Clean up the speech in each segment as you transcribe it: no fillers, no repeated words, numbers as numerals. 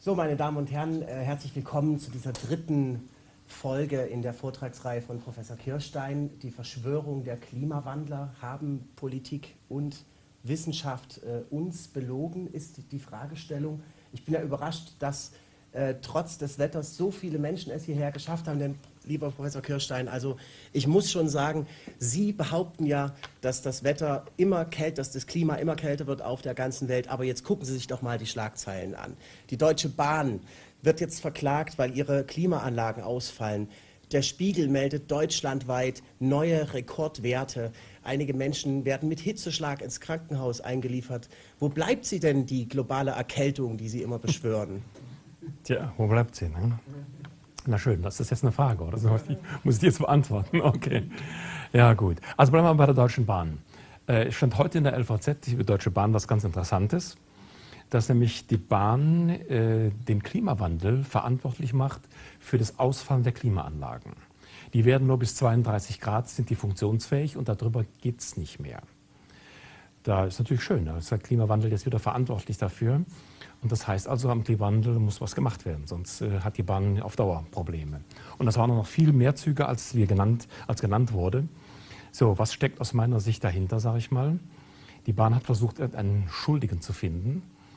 So, meine Damen und Herren, herzlich willkommen zu dieser dritten Folge in der Vortragsreihe von Professor Kirstein. Die Verschwörung der Klimawandler. Haben Politik und Wissenschaft uns belogen, ist die Fragestellung. Ich bin ja überrascht, dass trotz des Wetters so viele Menschen es hierher geschafft haben, denn lieber Professor Kirstein, also ich muss schon sagen, Sie behaupten ja, dass das Wetter immer kälter, dass das Klima immer kälter wird auf der ganzen Welt, aber jetzt gucken Sie sich doch mal die Schlagzeilen an. Die Deutsche Bahn wird jetzt verklagt, weil ihre Klimaanlagen ausfallen. Der Spiegel meldet deutschlandweit neue Rekordwerte. Einige Menschen werden mit Hitzeschlag ins Krankenhaus eingeliefert. Wo bleibt sie denn, die globale Erkältung, die Sie immer beschwören? Tja, wo bleibt sie? Ne? Na schön, das ist jetzt eine Frage, oder? Muss ich die jetzt beantworten? Okay. Ja, gut. Also bleiben wir bei der Deutschen Bahn. Es stand heute in der LVZ über die Deutsche Bahn was ganz Interessantes, dass nämlich die Bahn den Klimawandel verantwortlich macht für das Ausfallen der Klimaanlagen. Die werden nur bis 32 Grad, sind die funktionsfähig und darüber geht es nicht mehr. Da ist natürlich schön, da ist der Klimawandel jetzt wieder verantwortlich dafür. Und das heißt also, am Klimawandel muss was gemacht werden, sonst hat die Bahn auf Dauer Probleme. Und das waren noch viel mehr Züge, als genannt wurde. So, was steckt aus meiner Sicht dahinter, sage ich mal? Die Bahn hat versucht, einen Schuldigen zu finden.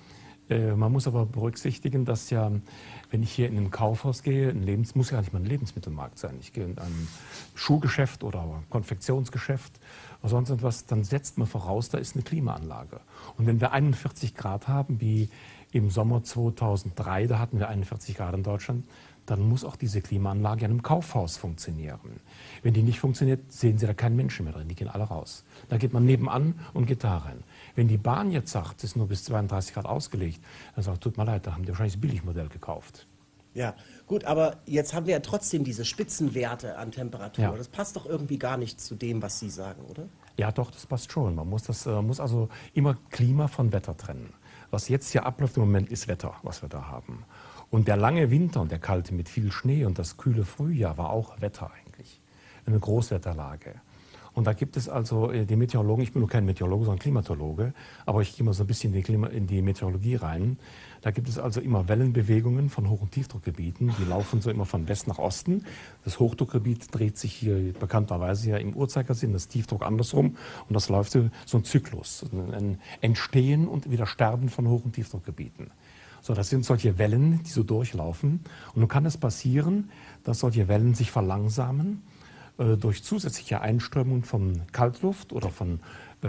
Man muss aber berücksichtigen, dass ja, wenn ich hier in ein Kaufhaus gehe, muss ja nicht mal ein Lebensmittelmarkt sein. Ich gehe in ein Schuhgeschäft oder Konfektionsgeschäft oder sonst etwas, dann setzt man voraus, da ist eine Klimaanlage. Und wenn wir 41 Grad haben, wie im Sommer 2003, da hatten wir 41 Grad in Deutschland, dann muss auch diese Klimaanlage in einem Kaufhaus funktionieren. Wenn die nicht funktioniert, sehen Sie da keinen Menschen mehr drin, die gehen alle raus. Da geht man nebenan und geht da rein. Wenn die Bahn jetzt sagt, es ist nur bis 32 Grad ausgelegt, dann sagt, tut mir leid, da haben die wahrscheinlich das Billigmodell gekauft. Ja, gut, aber jetzt haben wir ja trotzdem diese Spitzenwerte an Temperatur. Ja. Das passt doch irgendwie gar nicht zu dem, was Sie sagen, oder? Ja, doch, das passt schon. Man muss also immer Klima von Wetter trennen. Was jetzt hier abläuft im Moment, ist Wetter, was wir da haben. Und der lange Winter und der kalte mit viel Schnee und das kühle Frühjahr war auch Wetter eigentlich, eine Großwetterlage. Und da gibt es also die Meteorologen, ich bin nur kein Meteorologe, sondern Klimatologe, aber ich gehe mal so ein bisschen in die Meteorologie rein. Da gibt es also immer Wellenbewegungen von Hoch- und Tiefdruckgebieten, die laufen so immer von West nach Osten. Das Hochdruckgebiet dreht sich hier bekannterweise ja im Uhrzeigersinn, das Tiefdruck andersrum und das läuft so ein Zyklus, ein Entstehen und wieder Sterben von Hoch- und Tiefdruckgebieten. So, das sind solche Wellen, die so durchlaufen. Und nun kann es passieren, dass solche Wellen sich verlangsamen durch zusätzliche Einströmung von Kaltluft oder von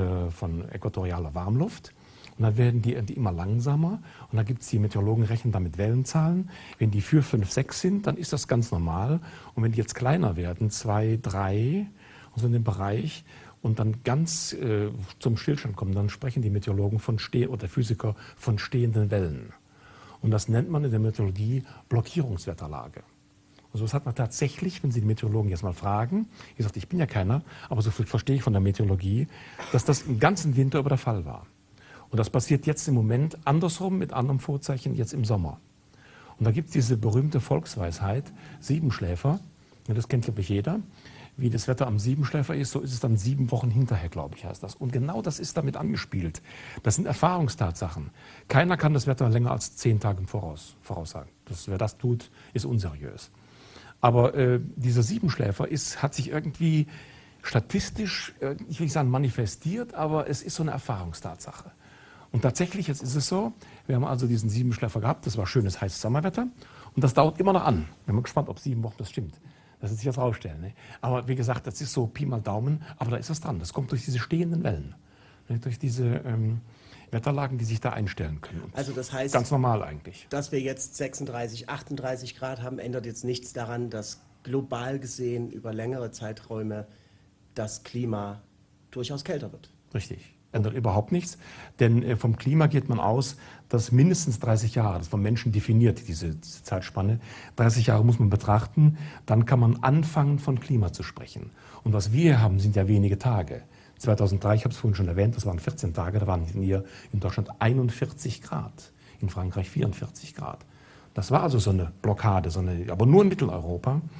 äquatorialer Warmluft. Und dann werden die immer langsamer. Und dann gibt es die Meteorologen, rechnen damit Wellenzahlen. Wenn die 4, 5, 6 sind, dann ist das ganz normal. Und wenn die jetzt kleiner werden, 2, 3, und so in dem Bereich, und dann ganz zum Stillstand kommen, dann sprechen die Meteorologen oder Physiker von stehenden Wellen. Und das nennt man in der Meteorologie Blockierungswetterlage. Also das hat man tatsächlich, wenn Sie die Meteorologen jetzt mal fragen, wie gesagt, ich bin ja keiner, aber so viel verstehe ich von der Meteorologie, dass das im ganzen Winter über der Fall war. Und das passiert jetzt im Moment andersrum, mit anderem Vorzeichen, jetzt im Sommer. Und da gibt es diese berühmte Volksweisheit, Siebenschläfer, ja, das kennt, glaube ich, jeder. Wie das Wetter am Siebenschläfer ist, so ist es dann 7 Wochen hinterher, glaube ich, heißt das. Und genau das ist damit angespielt. Das sind Erfahrungstatsachen. Keiner kann das Wetter länger als 10 Tage im Voraus voraussagen. Wer das tut, ist unseriös. Aber dieser Siebenschläfer hat sich irgendwie statistisch, ich will nicht sagen manifestiert, aber es ist so eine Erfahrungstatsache. Und tatsächlich, jetzt ist es so, wir haben also diesen Siebenschläfer gehabt, das war schönes, heißes Sommerwetter und das dauert immer noch an. Ich bin gespannt, ob 7 Wochen das stimmt. Das wird sich jetzt rausstellen. Ne? Aber wie gesagt, das ist so Pi mal Daumen, aber da ist was dran. Das kommt durch diese stehenden Wellen, ne? Durch diese Wetterlagen, die sich da einstellen können. Und Also das heißt, ganz normal eigentlich. Dass wir jetzt 36, 38 Grad haben, ändert jetzt nichts daran, dass global gesehen über längere Zeiträume das Klima durchaus kälter wird. Richtig. Ändert überhaupt nichts, denn vom Klima geht man aus, dass mindestens 30 Jahre, das von Menschen definiert, diese Zeitspanne, 30 Jahre muss man betrachten, dann kann man anfangen, von Klima zu sprechen. Und was wir hier haben, sind ja wenige Tage. 2003, ich habe es vorhin schon erwähnt, das waren 14 Tage, da waren hier in Deutschland 41 Grad, in Frankreich 44 Grad. Das war also so eine Blockade, aber nur in Mitteleuropa.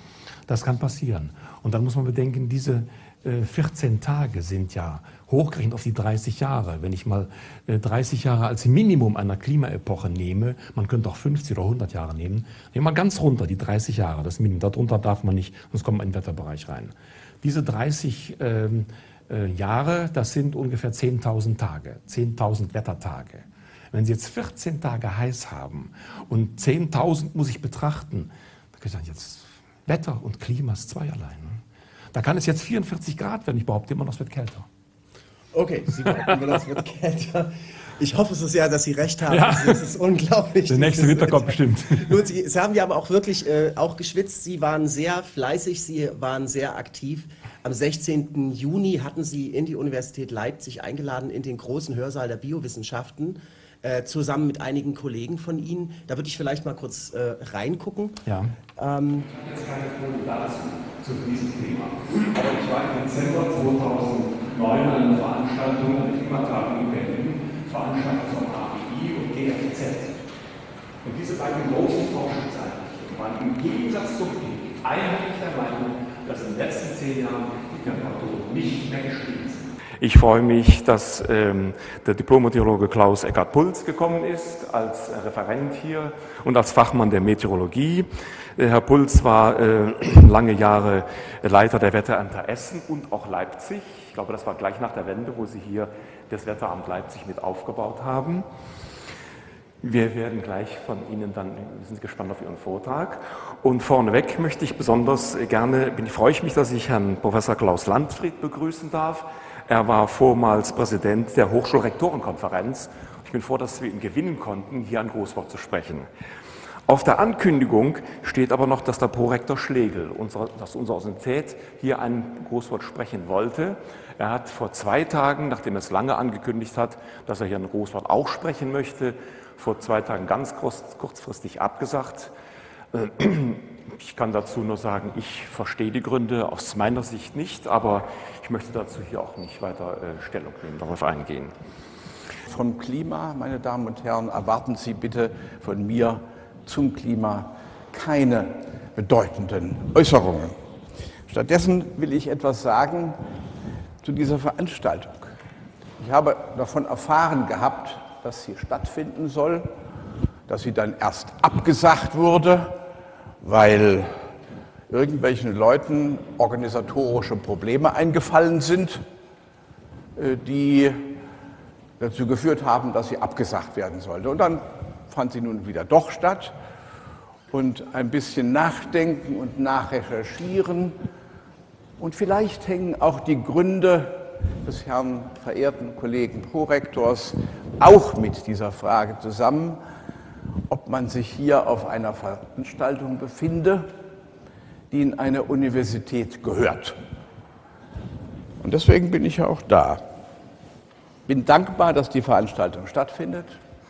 Das kann passieren. Und dann muss man bedenken, diese 14 Tage sind ja hochgerechnet auf die 30 Jahre. Wenn ich mal 30 Jahre als Minimum einer Klimaepoche nehme, man könnte auch 50 oder 100 Jahre nehmen, nehmen wir mal ganz runter, die 30 Jahre, das Minimum. Darunter darf man nicht, sonst kommt man in den Wetterbereich rein. Diese 30 Jahre, das sind ungefähr 10.000 Tage, 10.000 Wettertage. Wenn Sie jetzt 14 Tage heiß haben und 10.000 muss ich betrachten, dann kann ich sagen, jetzt Wetter und Klima ist zweierlei. Ne? Da kann es jetzt 44 Grad werden, ich behaupte immer noch, es wird kälter. Okay, Sie behaupten immer noch, es wird kälter. Ich hoffe so sehr, dass Sie recht haben. Ja. Das ist unglaublich. Der nächste Winter kommt bestimmt. Nun, Sie haben ja aber auch wirklich auch geschwitzt. Sie waren sehr fleißig, Sie waren sehr aktiv. Am 16. Juni hatten Sie in die Universität Leipzig eingeladen, in den großen Hörsaal der Biowissenschaften, zusammen mit einigen Kollegen von Ihnen. Da würde ich vielleicht mal kurz reingucken. Ja. Ich habe jetzt keine Folie dazu, zu diesem Thema. Aber ich war im Dezember 2009 an einer Veranstaltung, an der Klimatagung in Berlin, veranstaltet von ABI und GFZ. Und diese beiden großen Forschungseinrichtungen waren im Gegensatz zur Politik einheitlich der Meinung, dass in den letzten 10 Jahren die Temperaturen nicht mehr gestiegen sind. Ich freue mich, dass der Diplom-Meteorologe Klaus Eckart-Pultz gekommen ist, als Referent hier und als Fachmann der Meteorologie. Herr Pultz war lange Jahre Leiter der Wetterämter Essen und auch Leipzig. Ich glaube, das war gleich nach der Wende, wo Sie hier das Wetteramt Leipzig mit aufgebaut haben. Wir werden gleich von Ihnen dann, wir sind gespannt auf Ihren Vortrag. Und vorneweg möchte ich besonders gerne, freue ich mich, dass ich Herrn Professor Klaus Landfried begrüßen darf. Er war vormals Präsident der Hochschulrektorenkonferenz. Ich bin froh, dass wir ihn gewinnen konnten, hier ein Großwort zu sprechen. Auf der Ankündigung steht aber noch, dass der Prorektor Schlegel, dass unsere Universität hier ein Großwort sprechen wollte. Er hat vor 2 Tagen, nachdem er es lange angekündigt hat, dass er hier ein Großwort auch sprechen möchte, vor 2 Tagen ganz kurzfristig abgesagt. Ich kann dazu nur sagen, ich verstehe die Gründe aus meiner Sicht nicht, aber ich möchte dazu hier auch nicht weiter Stellung nehmen, darauf eingehen. Vom Klima, meine Damen und Herren, erwarten Sie bitte von mir zum Klima keine bedeutenden Äußerungen. Stattdessen will ich etwas sagen zu dieser Veranstaltung. Ich habe davon erfahren gehabt, dass sie stattfinden soll, dass sie dann erst abgesagt wurde, weil irgendwelchen Leuten organisatorische Probleme eingefallen sind, die dazu geführt haben, dass sie abgesagt werden sollte. Und dann fand sie nun wieder doch statt. Und ein bisschen nachdenken und nachrecherchieren. Und vielleicht hängen auch die Gründe des Herrn verehrten Kollegen Prorektors auch mit dieser Frage zusammen, ob man sich hier auf einer Veranstaltung befinde, die in eine Universität gehört. Und deswegen bin ich ja auch da. Bin dankbar, dass die Veranstaltung stattfindet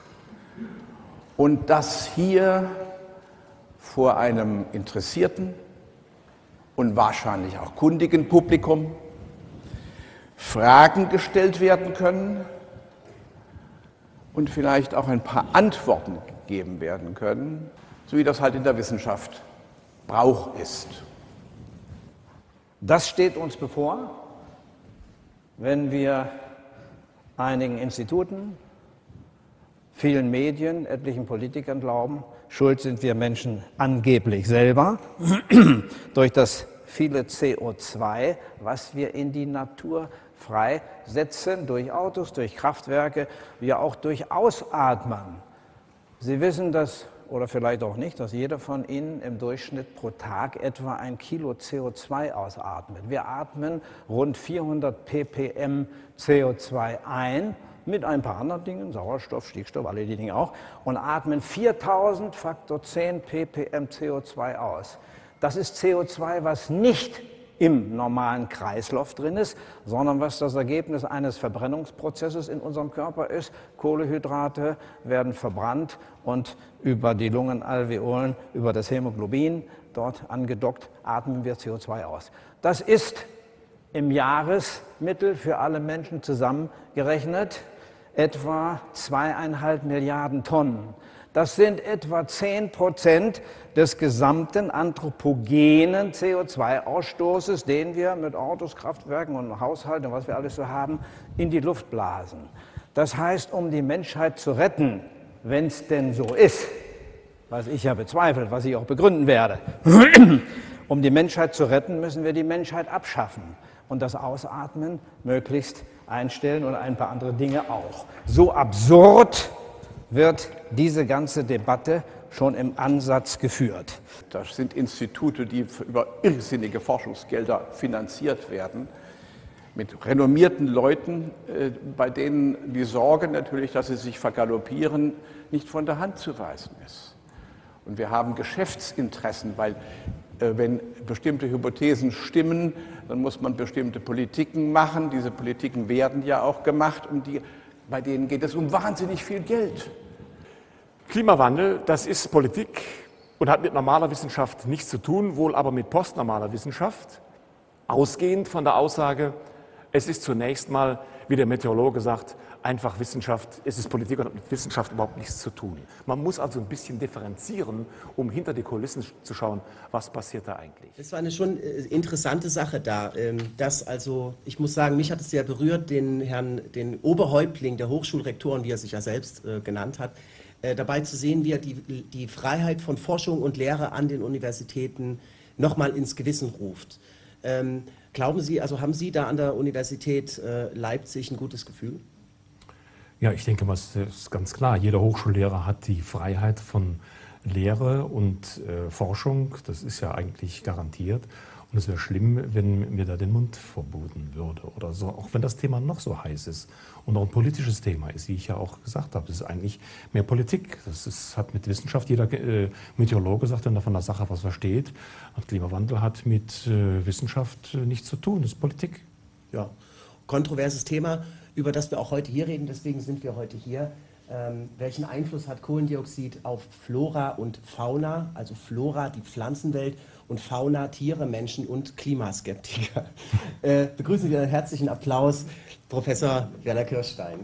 und dass hier vor einem interessierten und wahrscheinlich auch kundigen Publikum Fragen gestellt werden können und vielleicht auch ein paar Antworten gegeben werden können, so wie das halt in der Wissenschaft Brauch ist. Das steht uns bevor, wenn wir einigen Instituten, vielen Medien, etlichen Politikern glauben, schuld sind wir Menschen angeblich selber durch das viele CO2, was wir in die Natur freisetzen, durch Autos, durch Kraftwerke, wir auch durch Ausatmen. Sie wissen das, oder vielleicht auch nicht, dass jeder von Ihnen im Durchschnitt pro Tag etwa 1 Kilo CO2 ausatmet. Wir atmen rund 400 ppm CO2 ein, mit ein paar anderen Dingen, Sauerstoff, Stickstoff, alle die Dinge auch, und atmen 4000 Faktor 10 ppm CO2 aus. Das ist CO2, was nicht im normalen Kreislauf drin ist, sondern was das Ergebnis eines Verbrennungsprozesses in unserem Körper ist. Kohlenhydrate werden verbrannt und über die Lungenalveolen, über das Hämoglobin, dort angedockt, atmen wir CO2 aus. Das ist im Jahresmittel für alle Menschen zusammengerechnet etwa 2,5 Milliarden Tonnen. Das sind etwa 10% des gesamten anthropogenen CO2-Ausstoßes, den wir mit Autos, Kraftwerken und Haushalten und was wir alles so haben, in die Luft blasen. Das heißt, um die Menschheit zu retten, wenn es denn so ist, was ich ja bezweifle, was ich auch begründen werde, um die Menschheit zu retten, müssen wir die Menschheit abschaffen und das Ausatmen möglichst einstellen und ein paar andere Dinge auch. So absurd wird diese ganze Debatte schon im Ansatz geführt. Das sind Institute, die über irrsinnige Forschungsgelder finanziert werden, mit renommierten Leuten, bei denen die Sorge natürlich, dass sie sich vergaloppieren, nicht von der Hand zu weisen ist. Und wir haben Geschäftsinteressen, weil wenn bestimmte Hypothesen stimmen, dann muss man bestimmte Politiken machen. Diese Politiken werden ja auch gemacht und bei denen geht es um wahnsinnig viel Geld. Klimawandel, das ist Politik und hat mit normaler Wissenschaft nichts zu tun, wohl aber mit postnormaler Wissenschaft, ausgehend von der Aussage, es ist zunächst mal, wie der Meteorologe sagt, einfach Wissenschaft, es ist Politik und hat mit Wissenschaft überhaupt nichts zu tun. Man muss also ein bisschen differenzieren, um hinter die Kulissen zu schauen, was passiert da eigentlich. Das war eine schon interessante Sache da, dass also, ich muss sagen, mich hat es sehr berührt, den Oberhäuptling der Hochschulrektoren, wie er sich ja selbst genannt hat, dabei zu sehen, wie er die Freiheit von Forschung und Lehre an den Universitäten nochmal ins Gewissen ruft. Glauben Sie, also haben Sie da an der Universität Leipzig ein gutes Gefühl? Ja, ich denke, das ist ganz klar. Jeder Hochschullehrer hat die Freiheit von Lehre und Forschung. Das ist ja eigentlich garantiert. Und es wäre schlimm, wenn mir da den Mund verboten würde oder so, auch wenn das Thema noch so heiß ist und auch ein politisches Thema ist, wie ich ja auch gesagt habe. Das ist eigentlich mehr Politik. Hat mit Wissenschaft, jeder Meteorologe sagt, wenn er von der Sache was versteht. Und Klimawandel hat mit Wissenschaft nichts zu tun. Das ist Politik. Ja, kontroverses Thema, über das wir auch heute hier reden. Deswegen sind wir heute hier. Welchen Einfluss hat Kohlendioxid auf Flora und Fauna, also Flora, die Pflanzenwelt, und Fauna, Tiere, Menschen und Klimaskeptiker? Begrüßen wir einen herzlichen Applaus, Professor Werner Kirstein.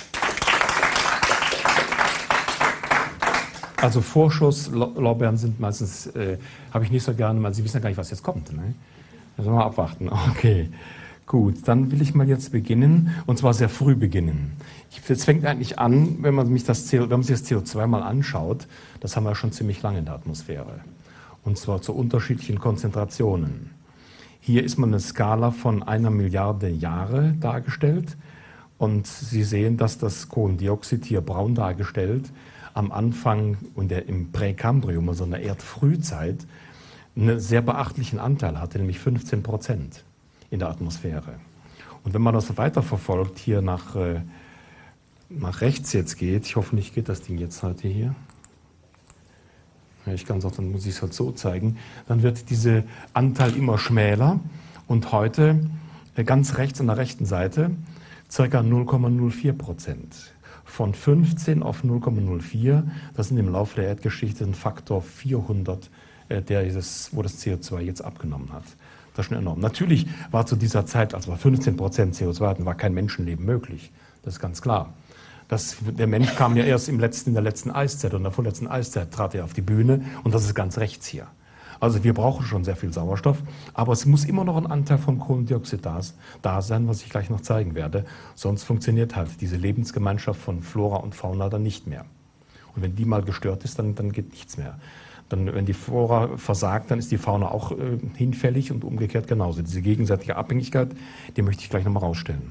Also Vorschusslorbeeren sind meistens, habe ich nicht so gerne, weil Sie wissen ja gar nicht, was jetzt kommt. Ne? Da sollen wir abwarten. Okay. Gut, dann will ich mal jetzt beginnen, und zwar sehr früh beginnen. Es fängt eigentlich an, wenn man sich das CO2 mal anschaut, das haben wir schon ziemlich lange in der Atmosphäre. Und zwar zu unterschiedlichen Konzentrationen. Hier ist mal eine Skala von 1 Milliarde Jahre dargestellt. Und Sie sehen, dass das Kohlendioxid hier braun dargestellt am Anfang und im Präkambrium, also in der Erdfrühzeit, einen sehr beachtlichen Anteil hatte, nämlich 15% in der Atmosphäre. Und wenn man das weiterverfolgt, hier nach rechts jetzt geht, ich hoffe nicht geht das Ding jetzt heute hier, ja, ich kann es auch, dann muss ich es halt so zeigen, dann wird dieser Anteil immer schmäler und heute ganz rechts an der rechten Seite ca. 0,04%. Von 15 auf 0,04, das sind im Laufe der Erdgeschichte ein Faktor 400, wo das CO2 jetzt abgenommen hat. Das ist schon enorm. Natürlich war zu dieser Zeit, als wir 15% CO2 hatten, war kein Menschenleben möglich. Das ist ganz klar. Der Mensch kam ja erst in der letzten Eiszeit und in der vorletzten Eiszeit trat er auf die Bühne und das ist ganz rechts hier. Also wir brauchen schon sehr viel Sauerstoff, aber es muss immer noch ein Anteil von Kohlendioxid da sein, was ich gleich noch zeigen werde. Sonst funktioniert halt diese Lebensgemeinschaft von Flora und Fauna dann nicht mehr. Und wenn die mal gestört ist, dann geht nichts mehr. Dann, wenn die Flora versagt, dann ist die Fauna auch hinfällig und umgekehrt genauso. Diese gegenseitige Abhängigkeit, die möchte ich gleich nochmal rausstellen.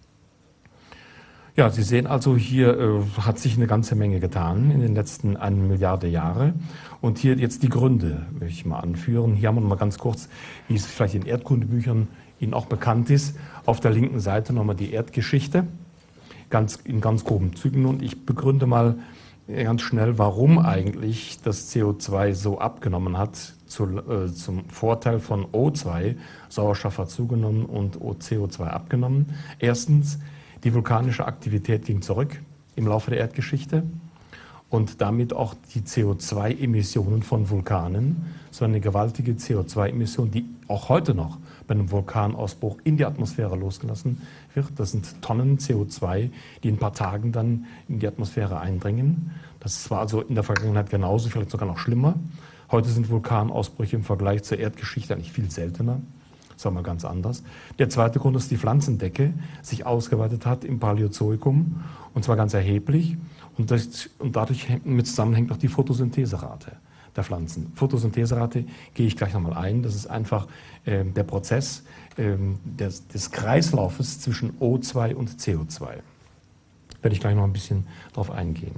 Ja, Sie sehen also, hier hat sich eine ganze Menge getan in den letzten 1 Milliarde Jahre. Und hier jetzt die Gründe, möchte ich mal anführen. Hier haben wir noch mal ganz kurz, wie es vielleicht in Erdkundebüchern Ihnen auch bekannt ist, auf der linken Seite nochmal die Erdgeschichte, in ganz groben Zügen. Und ich begründe mal ganz schnell, warum eigentlich das CO2 so abgenommen hat, zum Vorteil von O2. Sauerstoff hat zugenommen und CO2 abgenommen. Erstens, die vulkanische Aktivität ging zurück im Laufe der Erdgeschichte und damit auch die CO2-Emissionen von Vulkanen. So eine gewaltige CO2-Emission, die auch heute noch bei einem Vulkanausbruch in die Atmosphäre losgelassen wird. Das sind Tonnen CO2, die in ein paar Tagen dann in die Atmosphäre eindringen. Das war also in der Vergangenheit genauso, vielleicht sogar noch schlimmer. Heute sind Vulkanausbrüche im Vergleich zur Erdgeschichte eigentlich viel seltener. Sagen wir ganz anders. Der zweite Grund ist, dass die Pflanzendecke sich ausgeweitet hat im Paläozoikum, und zwar ganz erheblich. Und dadurch mit zusammenhängt auch die Photosyntheserate der Pflanzen. Photosyntheserate gehe ich gleich nochmal ein. Das ist einfach der Prozess des Kreislaufes zwischen O2 und CO2. Werde ich gleich noch ein bisschen darauf eingehen.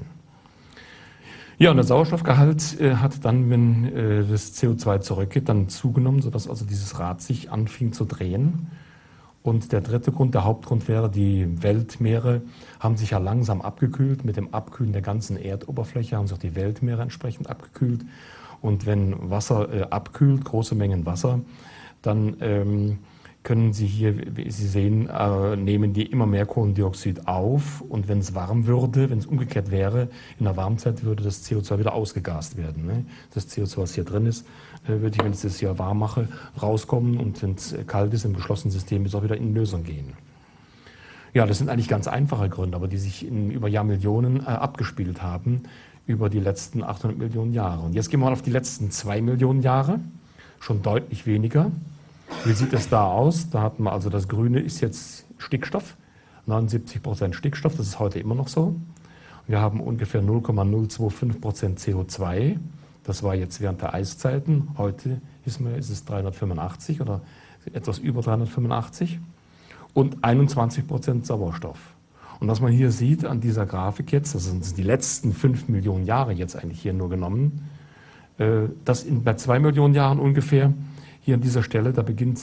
Ja, und der Sauerstoffgehalt hat dann, wenn das CO2 zurückgeht, dann zugenommen, sodass also dieses Rad sich anfing zu drehen. Und der dritte Grund, der Hauptgrund wäre, die Weltmeere haben sich ja langsam abgekühlt. Mit dem Abkühlen der ganzen Erdoberfläche haben sich auch die Weltmeere entsprechend abgekühlt. Und wenn Wasser abkühlt, große Mengen Wasser, dann können Sie hier, wie Sie sehen, nehmen die immer mehr Kohlendioxid auf. Und wenn es warm würde, wenn es umgekehrt wäre, in der Warmzeit würde das CO2 wieder ausgegast werden. Ne? Das CO2, was hier drin ist, würde ich, wenn ich das hier warm mache, rauskommen. Und wenn es kalt ist im geschlossenen System, ist auch wieder in Lösung gehen. Ja, das sind eigentlich ganz einfache Gründe, aber die sich über Jahrmillionen abgespielt haben, über die letzten 800 Millionen Jahre. Und jetzt gehen wir mal auf die letzten 2 Millionen Jahre, schon deutlich weniger. Wie sieht es da aus? Da hatten wir also, das Grüne ist jetzt Stickstoff, 79% Stickstoff, das ist heute immer noch so. Wir haben ungefähr 0,025% CO2, das war jetzt während der Eiszeiten. Heute ist es 385 oder etwas über 385 und 21% Sauerstoff. Und was man hier sieht an dieser Grafik jetzt, das sind die letzten 5 Millionen Jahre jetzt eigentlich hier nur genommen, dass bei 2 Millionen Jahren ungefähr hier an dieser Stelle, da beginnt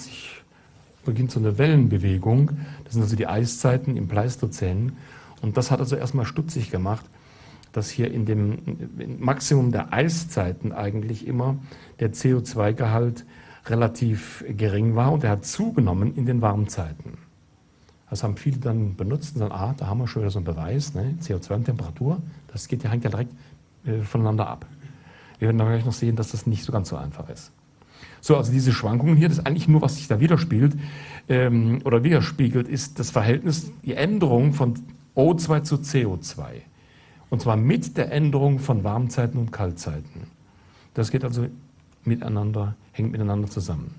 so eine Wellenbewegung. Das sind also die Eiszeiten im Pleistozän. Und das hat also erstmal stutzig gemacht, dass hier in dem Maximum der Eiszeiten eigentlich immer der CO2-Gehalt relativ gering war. Und er hat zugenommen in den Warmzeiten. Das haben viele dann benutzt und sagen, da haben wir schon wieder so einen Beweis, ne? CO2 und Temperatur, das hängt ja direkt voneinander ab. Wir werden dann gleich noch sehen, dass das nicht so ganz so einfach ist. So, also diese Schwankungen hier, das ist eigentlich nur, was sich da widerspiegelt, ist das Verhältnis, die Änderung von O2 zu CO2. Und zwar mit der Änderung von Warmzeiten und Kaltzeiten. Das geht also hängt miteinander zusammen.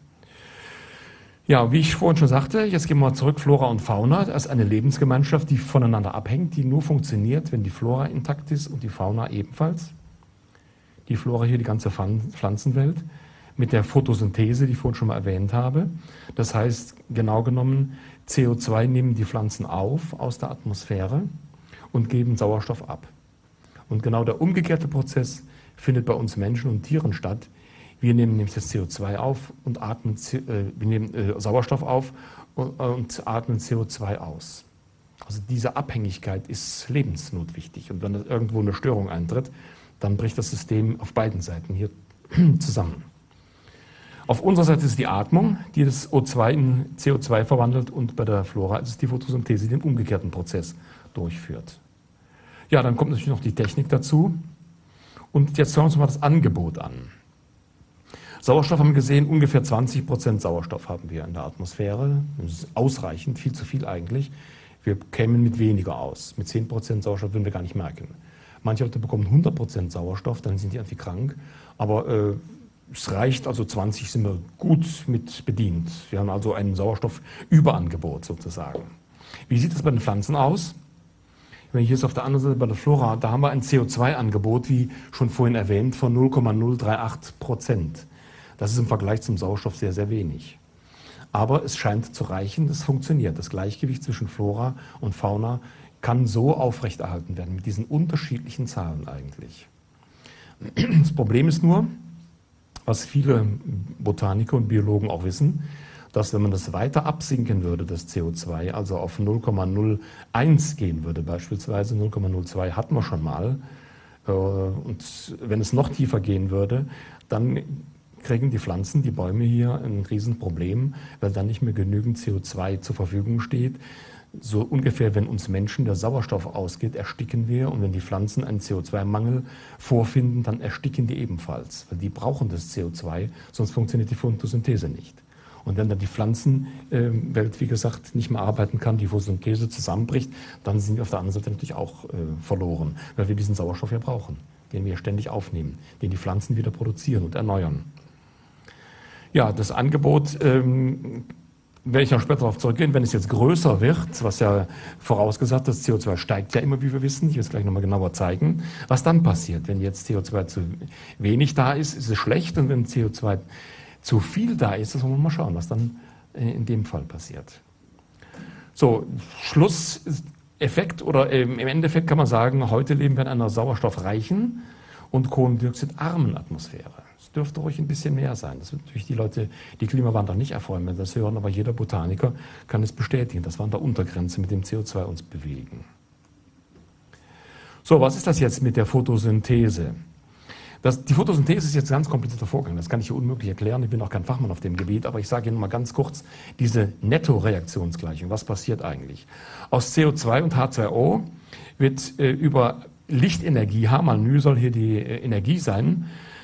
Ja, wie ich vorhin schon sagte, jetzt gehen wir mal zurück, Flora und Fauna. Das ist eine Lebensgemeinschaft, die voneinander abhängt, die nur funktioniert, wenn die Flora intakt ist und die Fauna ebenfalls. Die Flora hier, die ganze Pflanzenwelt, mit der Photosynthese, die ich vorhin schon mal erwähnt habe. Das heißt, genau genommen, CO2 nehmen die Pflanzen auf aus der Atmosphäre und geben Sauerstoff ab. Und genau der umgekehrte Prozess findet bei uns Menschen und Tieren statt. Wir nehmen nämlich das CO2 auf und atmen, wir nehmen Sauerstoff auf und atmen CO2 aus. Also diese Abhängigkeit ist lebensnotwichtig. Und wenn da irgendwo eine Störung eintritt, dann bricht das System auf beiden Seiten hier zusammen. Auf unserer Seite ist die Atmung, die das O2 in CO2 verwandelt, und bei der Flora ist es die Photosynthese, die den umgekehrten Prozess durchführt. Ja, dann kommt natürlich noch die Technik dazu. Und jetzt schauen wir uns mal das Angebot an. Sauerstoff haben wir gesehen, ungefähr 20% Sauerstoff haben wir in der Atmosphäre. Das ist ausreichend, viel zu viel eigentlich. Wir kämen mit weniger aus. Mit 10% Sauerstoff würden wir gar nicht merken. Manche Leute bekommen 100% Sauerstoff, dann sind die irgendwie krank. Aber es reicht, also 20 sind wir gut mit bedient. Wir haben also ein Sauerstoffüberangebot sozusagen. Wie sieht es bei den Pflanzen aus? Wenn ich jetzt auf der anderen Seite bei der Flora, da haben wir ein CO2-Angebot, wie schon vorhin erwähnt, von 0,038%. Das ist im Vergleich zum Sauerstoff sehr, sehr wenig. Aber es scheint zu reichen, es funktioniert. Das Gleichgewicht zwischen Flora und Fauna kann so aufrechterhalten werden, mit diesen unterschiedlichen Zahlen eigentlich. Das Problem ist nur, was viele Botaniker und Biologen auch wissen, dass wenn man das weiter absinken würde, das CO2, also auf 0,01 gehen würde, beispielsweise 0,02 hatten wir schon mal, und wenn es noch tiefer gehen würde, dann kriegen die Pflanzen, die Bäume hier ein Riesenproblem, weil dann nicht mehr genügend CO2 zur Verfügung steht. So ungefähr, wenn uns Menschen der Sauerstoff ausgeht, ersticken wir, und wenn die Pflanzen einen CO2-Mangel vorfinden, dann ersticken die ebenfalls, weil die brauchen das CO2, sonst funktioniert die Photosynthese nicht. Und wenn dann die Pflanzenwelt, wie gesagt, nicht mehr arbeiten kann, die Photosynthese zusammenbricht, dann sind wir auf der anderen Seite natürlich auch verloren, weil wir diesen Sauerstoff ja brauchen, den wir ständig aufnehmen, den die Pflanzen wieder produzieren und erneuern. Ja, das Angebot, werde ich noch später darauf zurückgehen, wenn es jetzt größer wird, was ja vorausgesagt, das CO2 steigt ja immer, wie wir wissen, ich will es gleich nochmal genauer zeigen, was dann passiert. Wenn jetzt CO2 zu wenig da ist, ist es schlecht, und wenn CO2 zu viel da ist, das wollen wir mal schauen, was dann in dem Fall passiert. So, Schlusseffekt oder im Endeffekt kann man sagen, heute leben wir in einer sauerstoffreichen und kohlendioxidarmen Atmosphäre. Es dürfte ruhig ein bisschen mehr sein. Das wird natürlich die Leute, die Klimawandler nicht erfreuen, wenn das hören, aber jeder Botaniker kann es bestätigen, dass wir an der Untergrenze mit dem CO2 uns bewegen. So, was ist das jetzt mit der Photosynthese? Die Photosynthese ist jetzt ein ganz komplizierter Vorgang, das kann ich hier unmöglich erklären, ich bin auch kein Fachmann auf dem Gebiet, aber ich sage Ihnen mal ganz kurz diese Nettoreaktionsgleichung, was passiert eigentlich? Aus CO2 und H2O wird über Lichtenergie, H mal μ soll hier die Energie sein,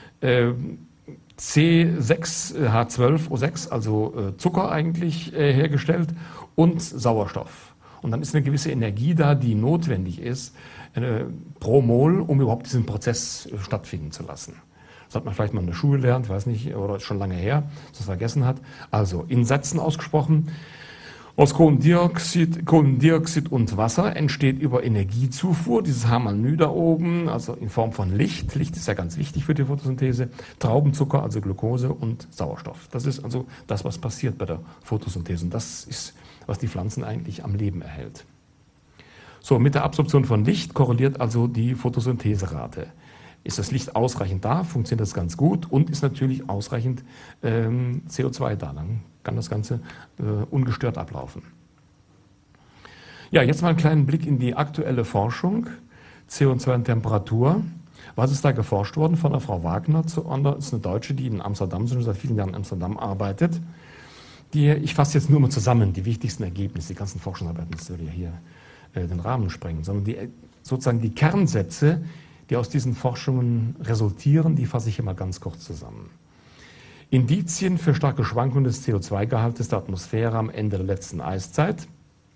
C6H12O6, also Zucker eigentlich hergestellt, und Sauerstoff. Und dann ist eine gewisse Energie da, die notwendig ist pro Mol, um überhaupt diesen Prozess stattfinden zu lassen. Das hat man vielleicht mal in der Schule gelernt, ich weiß nicht, oder schon lange her, dass man es vergessen hat. Also in Sätzen ausgesprochen, aus Kohlendioxid und Wasser entsteht über Energiezufuhr, dieses H mal μ da oben, also in Form von Licht. Licht ist ja ganz wichtig für die Photosynthese. Traubenzucker, also Glucose, und Sauerstoff. Das ist also das, was passiert bei der Photosynthese. Und das ist, was die Pflanzen eigentlich am Leben erhält. So, mit der Absorption von Licht korreliert also die Photosyntheserate. Ist das Licht ausreichend da, funktioniert das ganz gut, und ist natürlich ausreichend CO2 da. Dann kann das Ganze ungestört ablaufen. Ja, jetzt mal einen kleinen Blick in die aktuelle Forschung. CO2 und Temperatur. Was ist da geforscht worden von der Frau Wagner? Das ist eine Deutsche, die in Amsterdam, schon seit vielen Jahren in Amsterdam arbeitet. Ich fasse jetzt nur mal zusammen die wichtigsten Ergebnisse, die ganzen Forschungsarbeiten, das würde ja hier den Rahmen sprengen, sondern sozusagen die Kernsätze, die aus diesen Forschungen resultieren, die fasse ich hier mal ganz kurz zusammen. Indizien für starke Schwankungen des CO2-Gehaltes der Atmosphäre am Ende der letzten Eiszeit,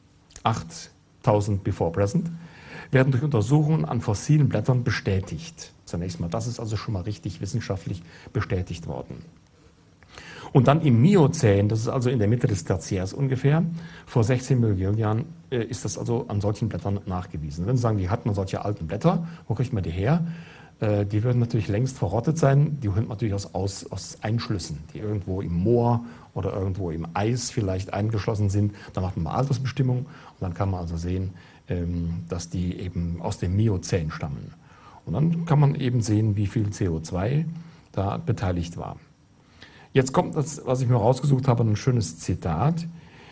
8000 before present, werden durch Untersuchungen an fossilen Blättern bestätigt. Zunächst mal, das ist also schon mal richtig wissenschaftlich bestätigt worden. Und dann im Miozän, das ist also in der Mitte des Tertiärs ungefähr, vor 16 Millionen Jahren, ist das also an solchen Blättern nachgewiesen. Wenn Sie sagen, wir hatten solche alten Blätter, wo kriegt man die her? Die würden natürlich längst verrottet sein. Die holen natürlich aus Einschlüssen, die irgendwo im Moor oder irgendwo im Eis vielleicht eingeschlossen sind. Da macht man mal Altersbestimmung, und dann kann man also sehen, dass die eben aus dem Miozän stammen. Und dann kann man eben sehen, wie viel CO2 da beteiligt war. Jetzt kommt das, was ich mir rausgesucht habe, ein schönes Zitat.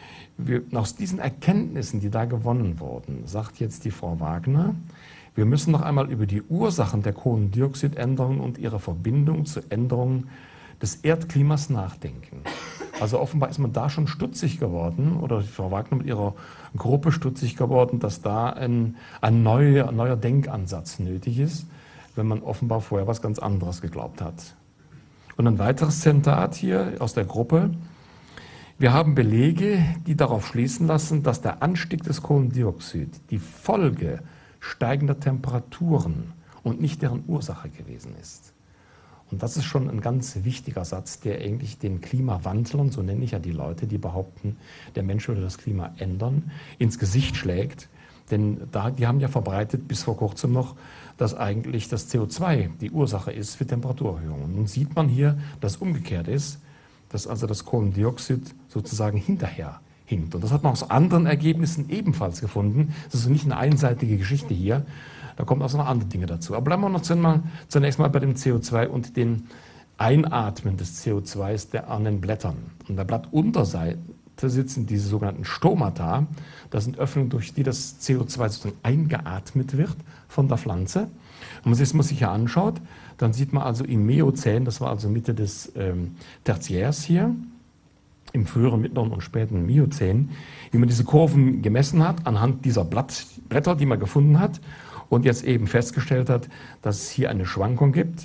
Aus diesen Erkenntnissen, die da gewonnen wurden, sagt jetzt die Frau Wagner, wir müssen noch einmal über die Ursachen der Kohlendioxidänderung und ihre Verbindung zur Änderung des Erdklimas nachdenken. Also offenbar ist man da schon stutzig geworden, oder die Frau Wagner mit ihrer Gruppe stutzig geworden, dass da ein neuer Denkansatz nötig ist, wenn man offenbar vorher was ganz anderes geglaubt hat. Und ein weiteres Zitat hier aus der Gruppe. Wir haben Belege, die darauf schließen lassen, dass der Anstieg des Kohlendioxid die Folge steigender Temperaturen und nicht deren Ursache gewesen ist. Und das ist schon ein ganz wichtiger Satz, der eigentlich den Klimawandlern, so nenne ich ja die Leute, die behaupten, der Mensch würde das Klima ändern, ins Gesicht schlägt. Denn die haben ja verbreitet bis vor kurzem noch, dass eigentlich das CO2 die Ursache ist für Temperaturerhöhungen. Und nun sieht man hier, dass umgekehrt ist, dass also das Kohlendioxid sozusagen hinterher hinkt. Und das hat man aus anderen Ergebnissen ebenfalls gefunden. Das ist nicht eine einseitige Geschichte hier, da kommen auch noch andere Dinge dazu. Aber bleiben wir noch zunächst mal bei dem CO2 und den Einatmen des CO2s an den Blättern. Und der Blattunterseite sitzen diese sogenannten Stomata. Das sind Öffnungen, durch die das CO2 sozusagen eingeatmet wird von der Pflanze. Und wenn man sich das hier anschaut, dann sieht man also im Miozän, das war also Mitte des Tertiärs hier, im früheren, mittleren und späten Miozän, wie man diese Kurven gemessen hat anhand dieser Blätter, die man gefunden hat, und jetzt eben festgestellt hat, dass es hier eine Schwankung gibt,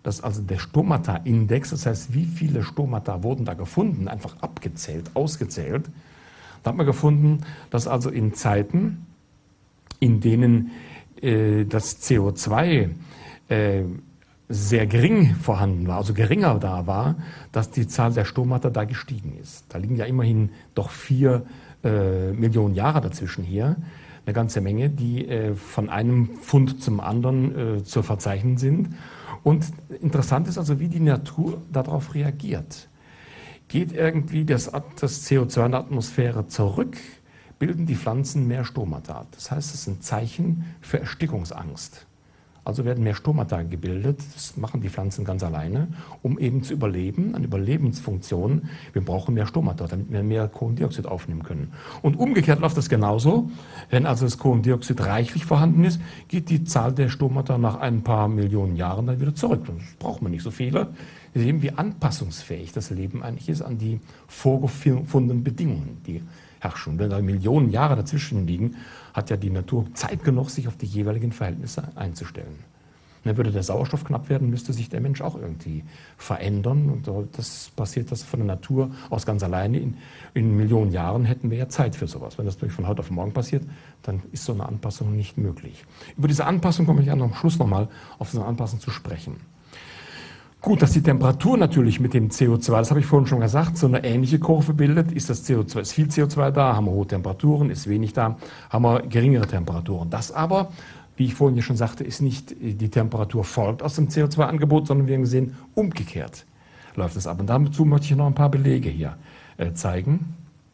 dass also der Stomata-Index, das heißt, wie viele Stomata wurden da gefunden, einfach abgezählt, ausgezählt. Da hat man gefunden, dass also in Zeiten, in denen das CO2 sehr gering vorhanden war, also geringer da war, dass die Zahl der Stomata da gestiegen ist. Da liegen ja immerhin doch 4 Millionen Jahre dazwischen hier, eine ganze Menge, die von einem Fund zum anderen zu verzeichnen sind. Und interessant ist also, wie die Natur darauf reagiert. Geht irgendwie das CO2 in der Atmosphäre zurück, bilden die Pflanzen mehr Stomata. Das heißt, es ist ein Zeichen für Erstickungsangst. Also werden mehr Stomata gebildet, das machen die Pflanzen ganz alleine, um eben zu überleben, eine Überlebensfunktion. Wir brauchen mehr Stomata, damit wir mehr Kohlendioxid aufnehmen können. Und umgekehrt läuft das genauso. Wenn also das Kohlendioxid reichlich vorhanden ist, geht die Zahl der Stomata nach ein paar Millionen Jahren dann wieder zurück. Das braucht man nicht so viele. Wir sehen, wie anpassungsfähig das Leben eigentlich ist an die vorgefundenen Bedingungen, die herrschen. Wenn da Millionen Jahre dazwischen liegen, hat ja die Natur Zeit genug, sich auf die jeweiligen Verhältnisse einzustellen. Und dann würde der Sauerstoff knapp werden, müsste sich der Mensch auch irgendwie verändern. Und das passiert das von der Natur aus ganz alleine. In Millionen Jahren hätten wir ja Zeit für sowas. Wenn das durch von heute auf morgen passiert, dann ist so eine Anpassung nicht möglich. Über diese Anpassung komme ich am Schluss nochmal auf so eine Anpassung zu sprechen. Gut, dass die Temperatur natürlich mit dem CO2, das habe ich vorhin schon gesagt, so eine ähnliche Kurve bildet. Ist viel CO2 da, haben wir hohe Temperaturen, ist wenig da, haben wir geringere Temperaturen. Das aber, wie ich vorhin ja schon sagte, ist nicht die Temperatur folgt aus dem CO2-Angebot, sondern wir haben gesehen, umgekehrt läuft es ab. Und dazu möchte ich noch ein paar Belege hier zeigen.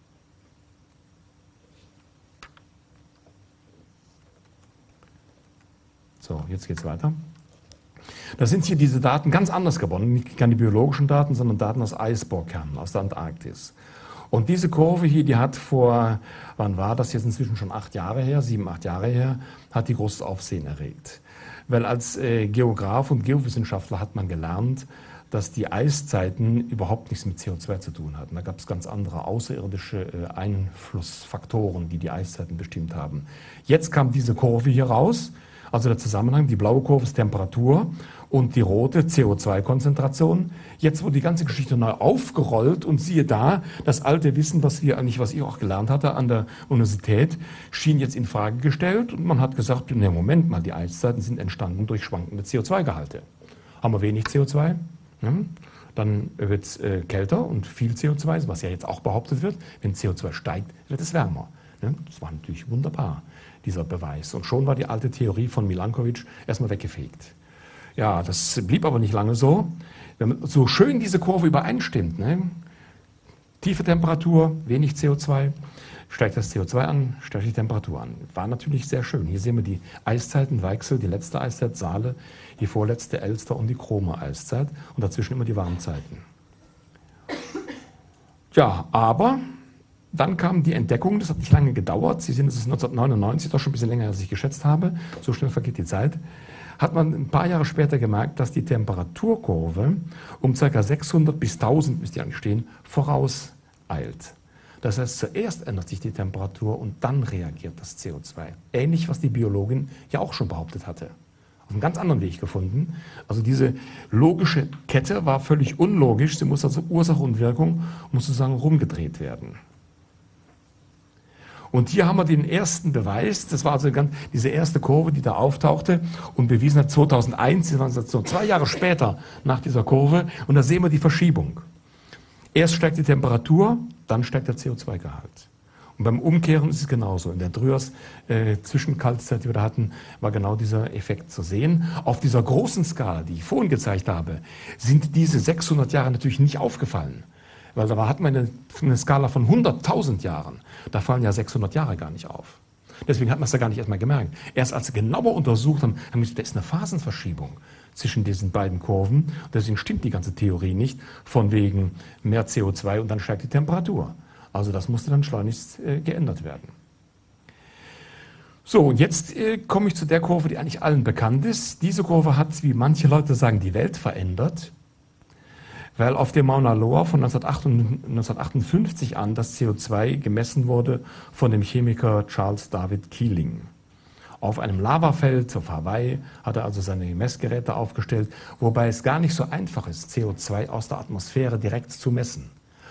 So, jetzt geht's weiter. Da sind hier diese Daten ganz anders gewonnen, nicht keine biologischen Daten, sondern Daten aus Eisbohrkernen, aus der Antarktis. Und diese Kurve hier, die hat vor, wann war das jetzt inzwischen schon 8 Jahre her, 7, 8 Jahre her, hat die großes Aufsehen erregt. Weil als Geograf und Geowissenschaftler hat man gelernt, dass die Eiszeiten überhaupt nichts mit CO2 zu tun hatten. Da gab es ganz andere außerirdische Einflussfaktoren, die die Eiszeiten bestimmt haben. Jetzt kam diese Kurve hier raus. Also der Zusammenhang, die blaue Kurve ist Temperatur und die rote CO2-Konzentration. Jetzt wurde die ganze Geschichte neu aufgerollt und siehe da, das alte Wissen, was ich auch gelernt hatte an der Universität, schien jetzt in Frage gestellt und man hat gesagt, ne, Moment mal, die Eiszeiten sind entstanden durch schwankende CO2-Gehalte. Haben wir wenig CO2, dann wird es kälter und viel CO2, was ja jetzt auch behauptet wird. Wenn CO2 steigt, wird es wärmer. Das war natürlich wunderbar, dieser Beweis. Und schon war die alte Theorie von Milankovic erstmal weggefegt. Ja, das blieb aber nicht lange so. Wenn so schön diese Kurve übereinstimmt, tiefe Temperatur, wenig CO2, steigt das CO2 an, steigt die Temperatur an. War natürlich sehr schön. Hier sehen wir die Eiszeiten, Weichsel, die letzte Eiszeit, Saale, die vorletzte Elster und die Krome-Eiszeit und dazwischen immer die Warmzeiten. Ja, aber dann kam die Entdeckung, das hat nicht lange gedauert, Sie sehen, das ist 1999, doch schon ein bisschen länger, als ich geschätzt habe, so schnell vergeht die Zeit, hat man ein paar Jahre später gemerkt, dass die Temperaturkurve um ca. 600 bis 1000, müsst ihr eigentlich stehen, vorauseilt. Das heißt, zuerst ändert sich die Temperatur und dann reagiert das CO2. Ähnlich, was die Biologin ja auch schon behauptet hatte. Auf einem ganz anderen Weg gefunden. Also diese logische Kette war völlig unlogisch, sie muss also Ursache und Wirkung, muss sozusagen rumgedreht werden. Und hier haben wir den ersten Beweis, das war also diese erste Kurve, die da auftauchte und bewiesen hat 2001, das waren so 2 Jahre später nach dieser Kurve. Und da sehen wir die Verschiebung. Erst steigt die Temperatur, dann steigt der CO2-Gehalt. Und beim Umkehren ist es genauso. In der Dryas-Zwischenkaltzeit, die wir da hatten, war genau dieser Effekt zu sehen. Auf dieser großen Skala, die ich vorhin gezeigt habe, sind diese 600 Jahre natürlich nicht aufgefallen. Weil da hat man eine Skala von 100.000 Jahren. Da fallen ja 600 Jahre gar nicht auf. Deswegen hat man es ja gar nicht erstmal gemerkt. Erst als sie genauer untersucht haben, haben wir gesagt, da ist eine Phasenverschiebung zwischen diesen beiden Kurven. Und deswegen stimmt die ganze Theorie nicht, von wegen mehr CO2 und dann steigt die Temperatur. Also das musste dann schleunigst geändert werden. So, und jetzt komme ich zu der Kurve, die eigentlich allen bekannt ist. Diese Kurve hat, wie manche Leute sagen, die Welt verändert. Weil auf dem Mauna Loa von 1958 an das CO2 gemessen wurde von dem Chemiker Charles David Keeling. auf einem Lavafeld auf Hawaii, hat er also seine Messgeräte aufgestellt, wobei es gar nicht so einfach ist, CO2 aus der Atmosphäre direkt zu messen.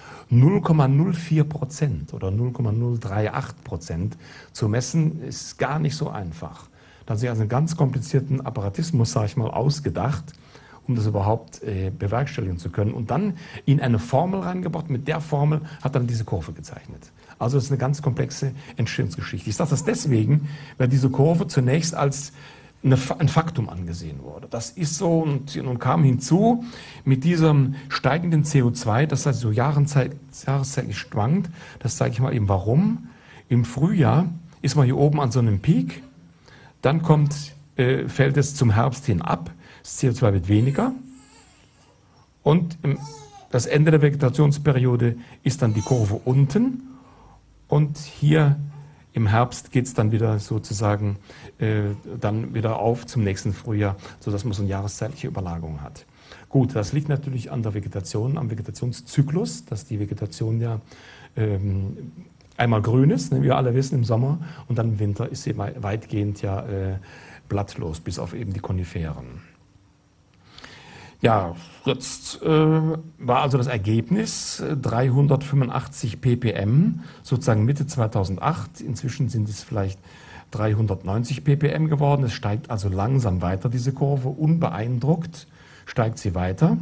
0,04% oder 0,038% zu messen ist gar nicht so einfach. Da hat sich also einen ganz komplizierten Apparatismus, sage ich mal, ausgedacht, um das überhaupt bewerkstelligen zu können. Und dann in eine Formel reingebracht. Mit der Formel hat er dann diese Kurve gezeichnet. Also das ist eine ganz komplexe Entstehungsgeschichte. Ich sage das deswegen, weil diese Kurve zunächst als ein Faktum angesehen wurde. Das ist so und nun kam hinzu mit diesem steigenden CO2, das heißt so jahreszeitlich schwankt. Das zeige ich mal eben warum. Im Frühjahr ist man hier oben an so einem Peak, dann fällt es zum Herbst hin ab, das CO2 wird weniger und das Ende der Vegetationsperiode ist dann die Kurve unten und hier im Herbst geht es dann wieder sozusagen dann wieder auf zum nächsten Frühjahr, sodass man so eine jahreszeitliche Überlagerung hat. Gut, das liegt natürlich an der Vegetation, am Vegetationszyklus, dass die Vegetation ja einmal grün ist, wie wir alle wissen, im Sommer, und dann im Winter ist sie weitgehend ja blattlos, bis auf eben die Koniferen. Ja, jetzt war also das Ergebnis 385 ppm, sozusagen Mitte 2008. Inzwischen sind es vielleicht 390 ppm geworden. Es steigt also langsam weiter, diese Kurve. Unbeeindruckt steigt sie weiter.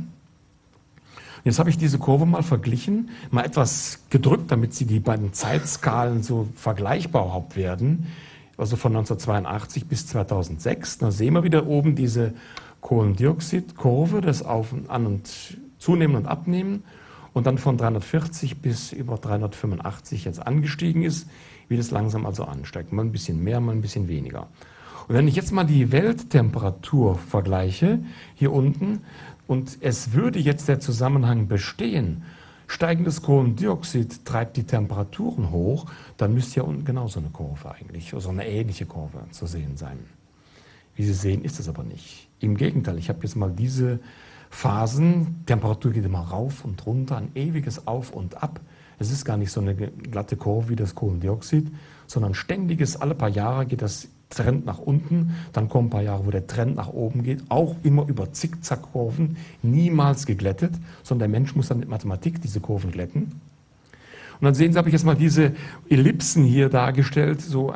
Jetzt habe ich diese Kurve mal verglichen, mal etwas gedrückt, damit die beiden Zeitskalen so vergleichbar überhaupt werden. Also von 1982 bis 2006. Da sehen wir wieder oben diese Kohlendioxidkurve, das An- und Zunehmen und Abnehmen und dann von 340 bis über 385 jetzt angestiegen ist, wie das langsam also ansteigt. Mal ein bisschen mehr, mal ein bisschen weniger. Und wenn ich jetzt mal die Welttemperatur vergleiche, hier unten, und es würde jetzt der Zusammenhang bestehen, steigendes Kohlendioxid treibt die Temperaturen hoch, dann müsste ja unten genauso eine Kurve eigentlich, also eine ähnliche Kurve zu sehen sein. Wie Sie sehen, ist das aber nicht. Im Gegenteil, ich habe jetzt mal diese Phasen, Temperatur geht immer rauf und runter, ein ewiges Auf und Ab. Es ist gar nicht so eine glatte Kurve wie das Kohlendioxid, sondern ständiges, alle paar Jahre geht das Trend nach unten, dann kommen ein paar Jahre, wo der Trend nach oben geht, auch immer über Zickzackkurven, niemals geglättet, sondern der Mensch muss dann mit Mathematik diese Kurven glätten. Und dann sehen Sie, habe ich jetzt mal diese Ellipsen hier dargestellt, so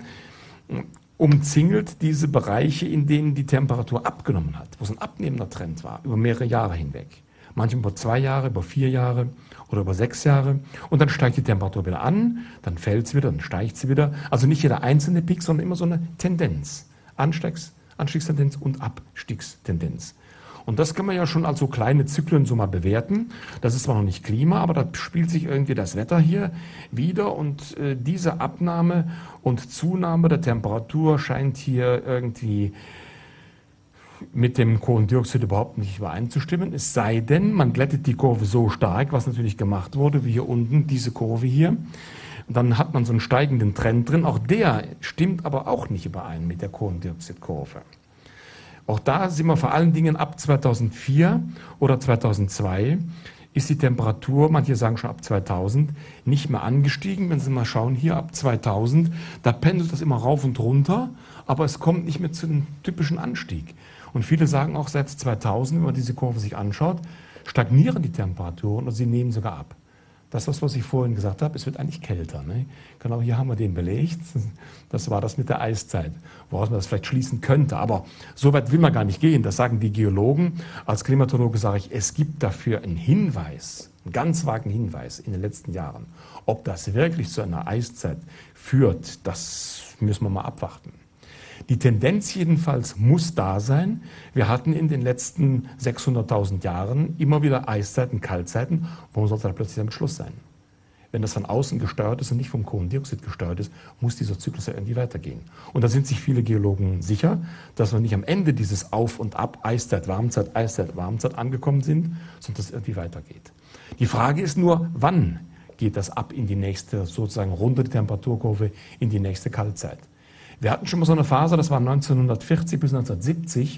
umzingelt diese Bereiche, in denen die Temperatur abgenommen hat, wo es ein abnehmender Trend war, über mehrere Jahre hinweg. Manchmal über 2 Jahre, über 4 Jahre oder über 6 Jahre. Und dann steigt die Temperatur wieder an, dann fällt sie wieder, dann steigt sie wieder. Also nicht jeder einzelne Peak, sondern immer so eine Tendenz. Anstiegstendenz und Abstiegstendenz. Und das kann man ja schon als so kleine Zyklen so mal bewerten. Das ist zwar noch nicht Klima, aber da spielt sich irgendwie das Wetter hier wieder. Und diese Abnahme und Zunahme der Temperatur scheint hier irgendwie mit dem Kohlendioxid überhaupt nicht übereinzustimmen. Es sei denn, man glättet die Kurve so stark, was natürlich gemacht wurde, wie hier unten, diese Kurve hier. Und dann hat man so einen steigenden Trend drin. Auch der stimmt aber auch nicht überein mit der Kohlendioxidkurve. Auch da sind wir vor allen Dingen ab 2004 oder 2002 ist die Temperatur, manche sagen schon ab 2000, nicht mehr angestiegen. Wenn Sie mal schauen, hier ab 2000, da pendelt das immer rauf und runter, aber es kommt nicht mehr zu einem typischen Anstieg. Und viele sagen auch, seit 2000, wenn man diese Kurve sich anschaut, stagnieren die Temperaturen oder sie nehmen sogar ab. Das ist, was ich vorhin gesagt habe, es wird eigentlich kälter. Ne? Genau hier haben wir den belegt. Das war das mit der Eiszeit, woraus man das vielleicht schließen könnte. Aber so weit will man gar nicht gehen. Das sagen die Geologen. Als Klimatologe sage ich, es gibt dafür einen Hinweis, einen ganz vagen Hinweis in den letzten Jahren. Ob das wirklich zu einer Eiszeit führt, das müssen wir mal abwarten. Die Tendenz jedenfalls muss da sein. Wir hatten in den letzten 600.000 Jahren immer wieder Eiszeiten, Kaltzeiten. Warum sollte da plötzlich damit Schluss sein? Wenn das von außen gesteuert ist und nicht vom Kohlendioxid gesteuert ist, muss dieser Zyklus ja irgendwie weitergehen. Und da sind sich viele Geologen sicher, dass wir nicht am Ende dieses Auf und Ab, Eiszeit, Warmzeit, angekommen sind, sondern dass es irgendwie weitergeht. Die Frage ist nur, wann geht das ab in die nächste, sozusagen runde Temperaturkurve, in die nächste Kaltzeit? Wir hatten schon mal so eine Phase, das war 1940 bis 1970,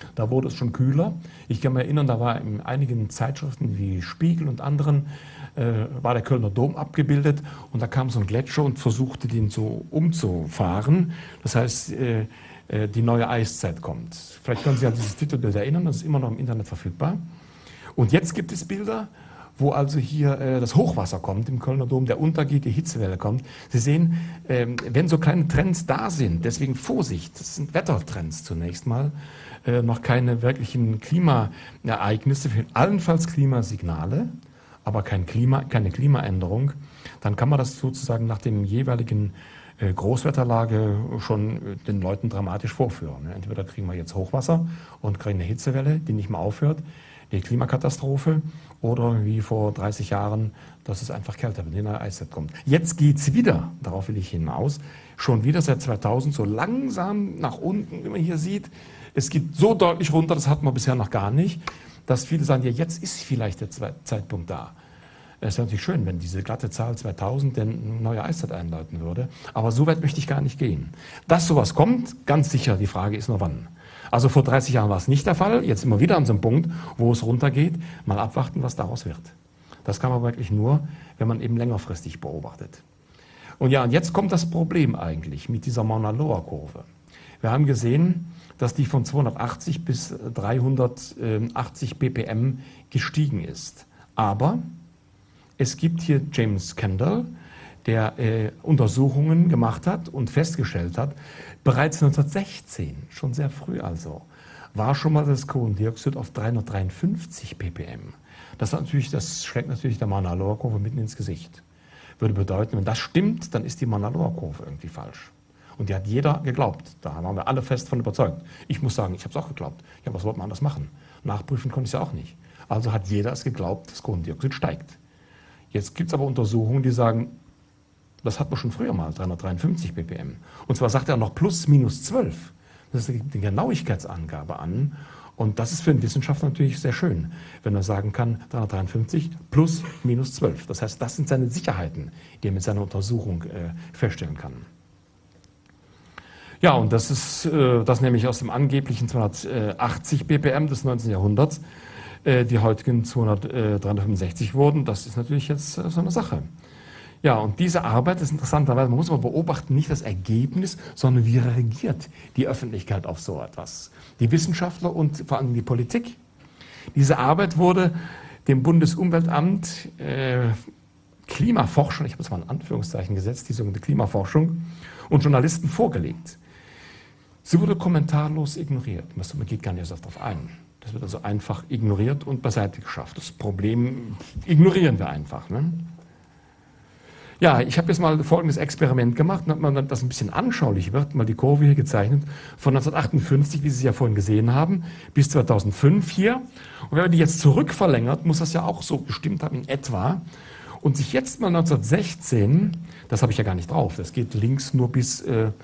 Da wurde es schon kühler. Ich kann mich erinnern, da war in einigen Zeitschriften wie Spiegel und anderen, war der Kölner Dom abgebildet und da kam so ein Gletscher und versuchte, den so umzufahren. Das heißt, die neue Eiszeit kommt. Vielleicht können Sie an dieses Titelbild erinnern, das ist immer noch im Internet verfügbar. Und jetzt gibt es Bilder, wo also hier das Hochwasser kommt im Kölner Dom, der untergeht, die Hitzewelle kommt. Sie sehen, wenn so kleine Trends da sind, deswegen Vorsicht, das sind Wettertrends zunächst mal, noch keine wirklichen Klimaereignisse, allenfalls Klimasignale, aber keine Klimaänderung, dann kann man das sozusagen nach dem jeweiligen Großwetterlage schon den Leuten dramatisch vorführen. Entweder kriegen wir jetzt Hochwasser und kriegen eine Hitzewelle, die nicht mehr aufhört, die Klimakatastrophe, oder wie vor 30 Jahren, dass es einfach kälter wird, in eine Eiszeit kommt. Jetzt geht's wieder, darauf will ich hinaus, schon wieder seit 2000 so langsam nach unten, wie man hier sieht. Es geht so deutlich runter, das hatten wir bisher noch gar nicht, dass viele sagen, ja, jetzt ist vielleicht der Zeitpunkt da. Es wäre natürlich schön, wenn diese glatte Zahl 2000 denn eine neue Eiszeit einleiten würde. Aber so weit möchte ich gar nicht gehen. Dass sowas kommt, ganz sicher, die Frage ist nur wann. Also vor 30 Jahren war es nicht der Fall. Jetzt sind wir wieder an so einem Punkt, wo es runtergeht. Mal abwarten, was daraus wird. Das kann man wirklich nur, wenn man eben längerfristig beobachtet. Und ja, und jetzt kommt das Problem eigentlich mit dieser Mauna Loa-Kurve. Wir haben gesehen, dass die von 280 bis 380 ppm gestiegen ist. Aber es gibt hier James Kendall, der Untersuchungen gemacht hat und festgestellt hat, bereits 1916, schon sehr früh also, war schon mal das Kohlendioxid auf 353 ppm. Das schlägt natürlich der Mauna Loa-Kurve mitten ins Gesicht. Würde bedeuten, wenn das stimmt, dann ist die Mauna Loa-Kurve irgendwie falsch. Und die hat jeder geglaubt. Da waren wir alle fest von überzeugt. Ich muss sagen, ich habe es auch geglaubt. Ja, was wollte man anders machen? Nachprüfen konnte ich es ja auch nicht. Also hat jeder es geglaubt, das Kohlendioxid steigt. Jetzt gibt es aber Untersuchungen, die sagen, das hat man schon früher mal, 353 ppm. Und zwar sagt er noch plus minus 12. Das ist die Genauigkeitsangabe an. Und das ist für einen Wissenschaftler natürlich sehr schön, wenn er sagen kann, 353 plus minus 12. Das heißt, das sind seine Sicherheiten, die er mit seiner Untersuchung feststellen kann. Ja, und das ist das nämlich aus dem angeblichen 280 ppm des 19. Jahrhunderts, die heutigen 365 wurden. Das ist natürlich jetzt so eine Sache. Ja, und diese Arbeit ist interessanterweise, man muss mal beobachten, nicht das Ergebnis, sondern wie reagiert die Öffentlichkeit auf so etwas. Die Wissenschaftler und vor allem die Politik. Diese Arbeit wurde dem Bundesumweltamt Klimaforschung, ich habe es mal in Anführungszeichen gesetzt, die sogenannte Klimaforschung, und Journalisten vorgelegt. Sie wurde kommentarlos ignoriert. Man geht gar nicht erst darauf ein. Das wird also einfach ignoriert und beiseite geschafft. Das Problem ignorieren wir einfach. Ne? Ja, ich habe jetzt mal folgendes Experiment gemacht, damit man das ein bisschen anschaulich wird, mal die Kurve hier gezeichnet, von 1958, wie Sie es ja vorhin gesehen haben, bis 2005 hier. Und wenn man die jetzt zurückverlängert, muss das ja auch so gestimmt haben in etwa. Und sich jetzt mal 1916, das habe ich ja gar nicht drauf, das geht links nur bis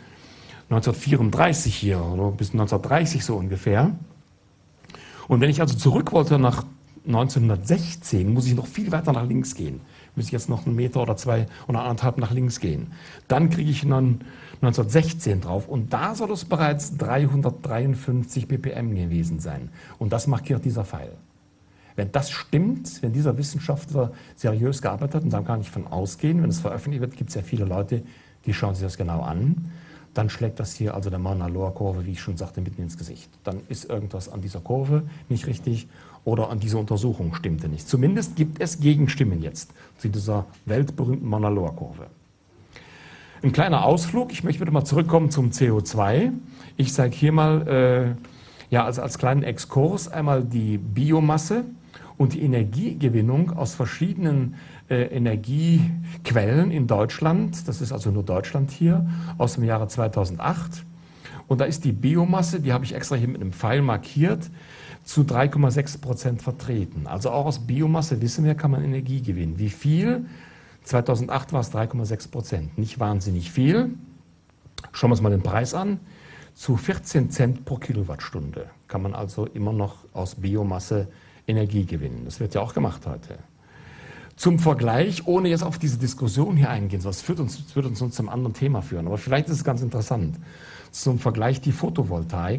1934 hier, oder bis 1930 so ungefähr. Und wenn ich also zurück wollte nach 1916, muss ich noch viel weiter nach links gehen. Muss ich jetzt noch 1 Meter oder 2 oder 1,5 nach links gehen. Dann kriege ich dann 1916 drauf und da soll es bereits 353 ppm gewesen sein. Und das markiert dieser Pfeil. Wenn das stimmt, wenn dieser Wissenschaftler seriös gearbeitet hat, und da kann ich von ausgehen, wenn es veröffentlicht wird, gibt es ja viele Leute, die schauen sich das genau an, dann schlägt das hier also der Mauna Loa-Kurve, wie ich schon sagte, mitten ins Gesicht. Dann ist irgendwas an dieser Kurve nicht richtig oder an dieser Untersuchung stimmte nicht. Zumindest gibt es Gegenstimmen jetzt zu dieser weltberühmten Mauna Loa-Kurve. Ein kleiner Ausflug, ich möchte wieder mal zurückkommen zum CO2. Ich zeige hier mal also als kleinen Exkurs einmal die Biomasse und die Energiegewinnung aus verschiedenen Energiequellen in Deutschland. Das ist also nur Deutschland hier, aus dem Jahre 2008. Und da ist die Biomasse, die habe ich extra hier mit einem Pfeil markiert, zu 3,6% vertreten. Also auch aus Biomasse, wissen wir, kann man Energie gewinnen. Wie viel? 2008 war es 3,6%. Nicht wahnsinnig viel. Schauen wir uns mal den Preis an. Zu 14 Cent pro Kilowattstunde kann man also immer noch aus Biomasse Energie gewinnen. Das wird ja auch gemacht heute. Zum Vergleich, ohne jetzt auf diese Diskussion hier eingehen, das würde uns zum anderen Thema führen, aber vielleicht ist es ganz interessant. Zum Vergleich die Photovoltaik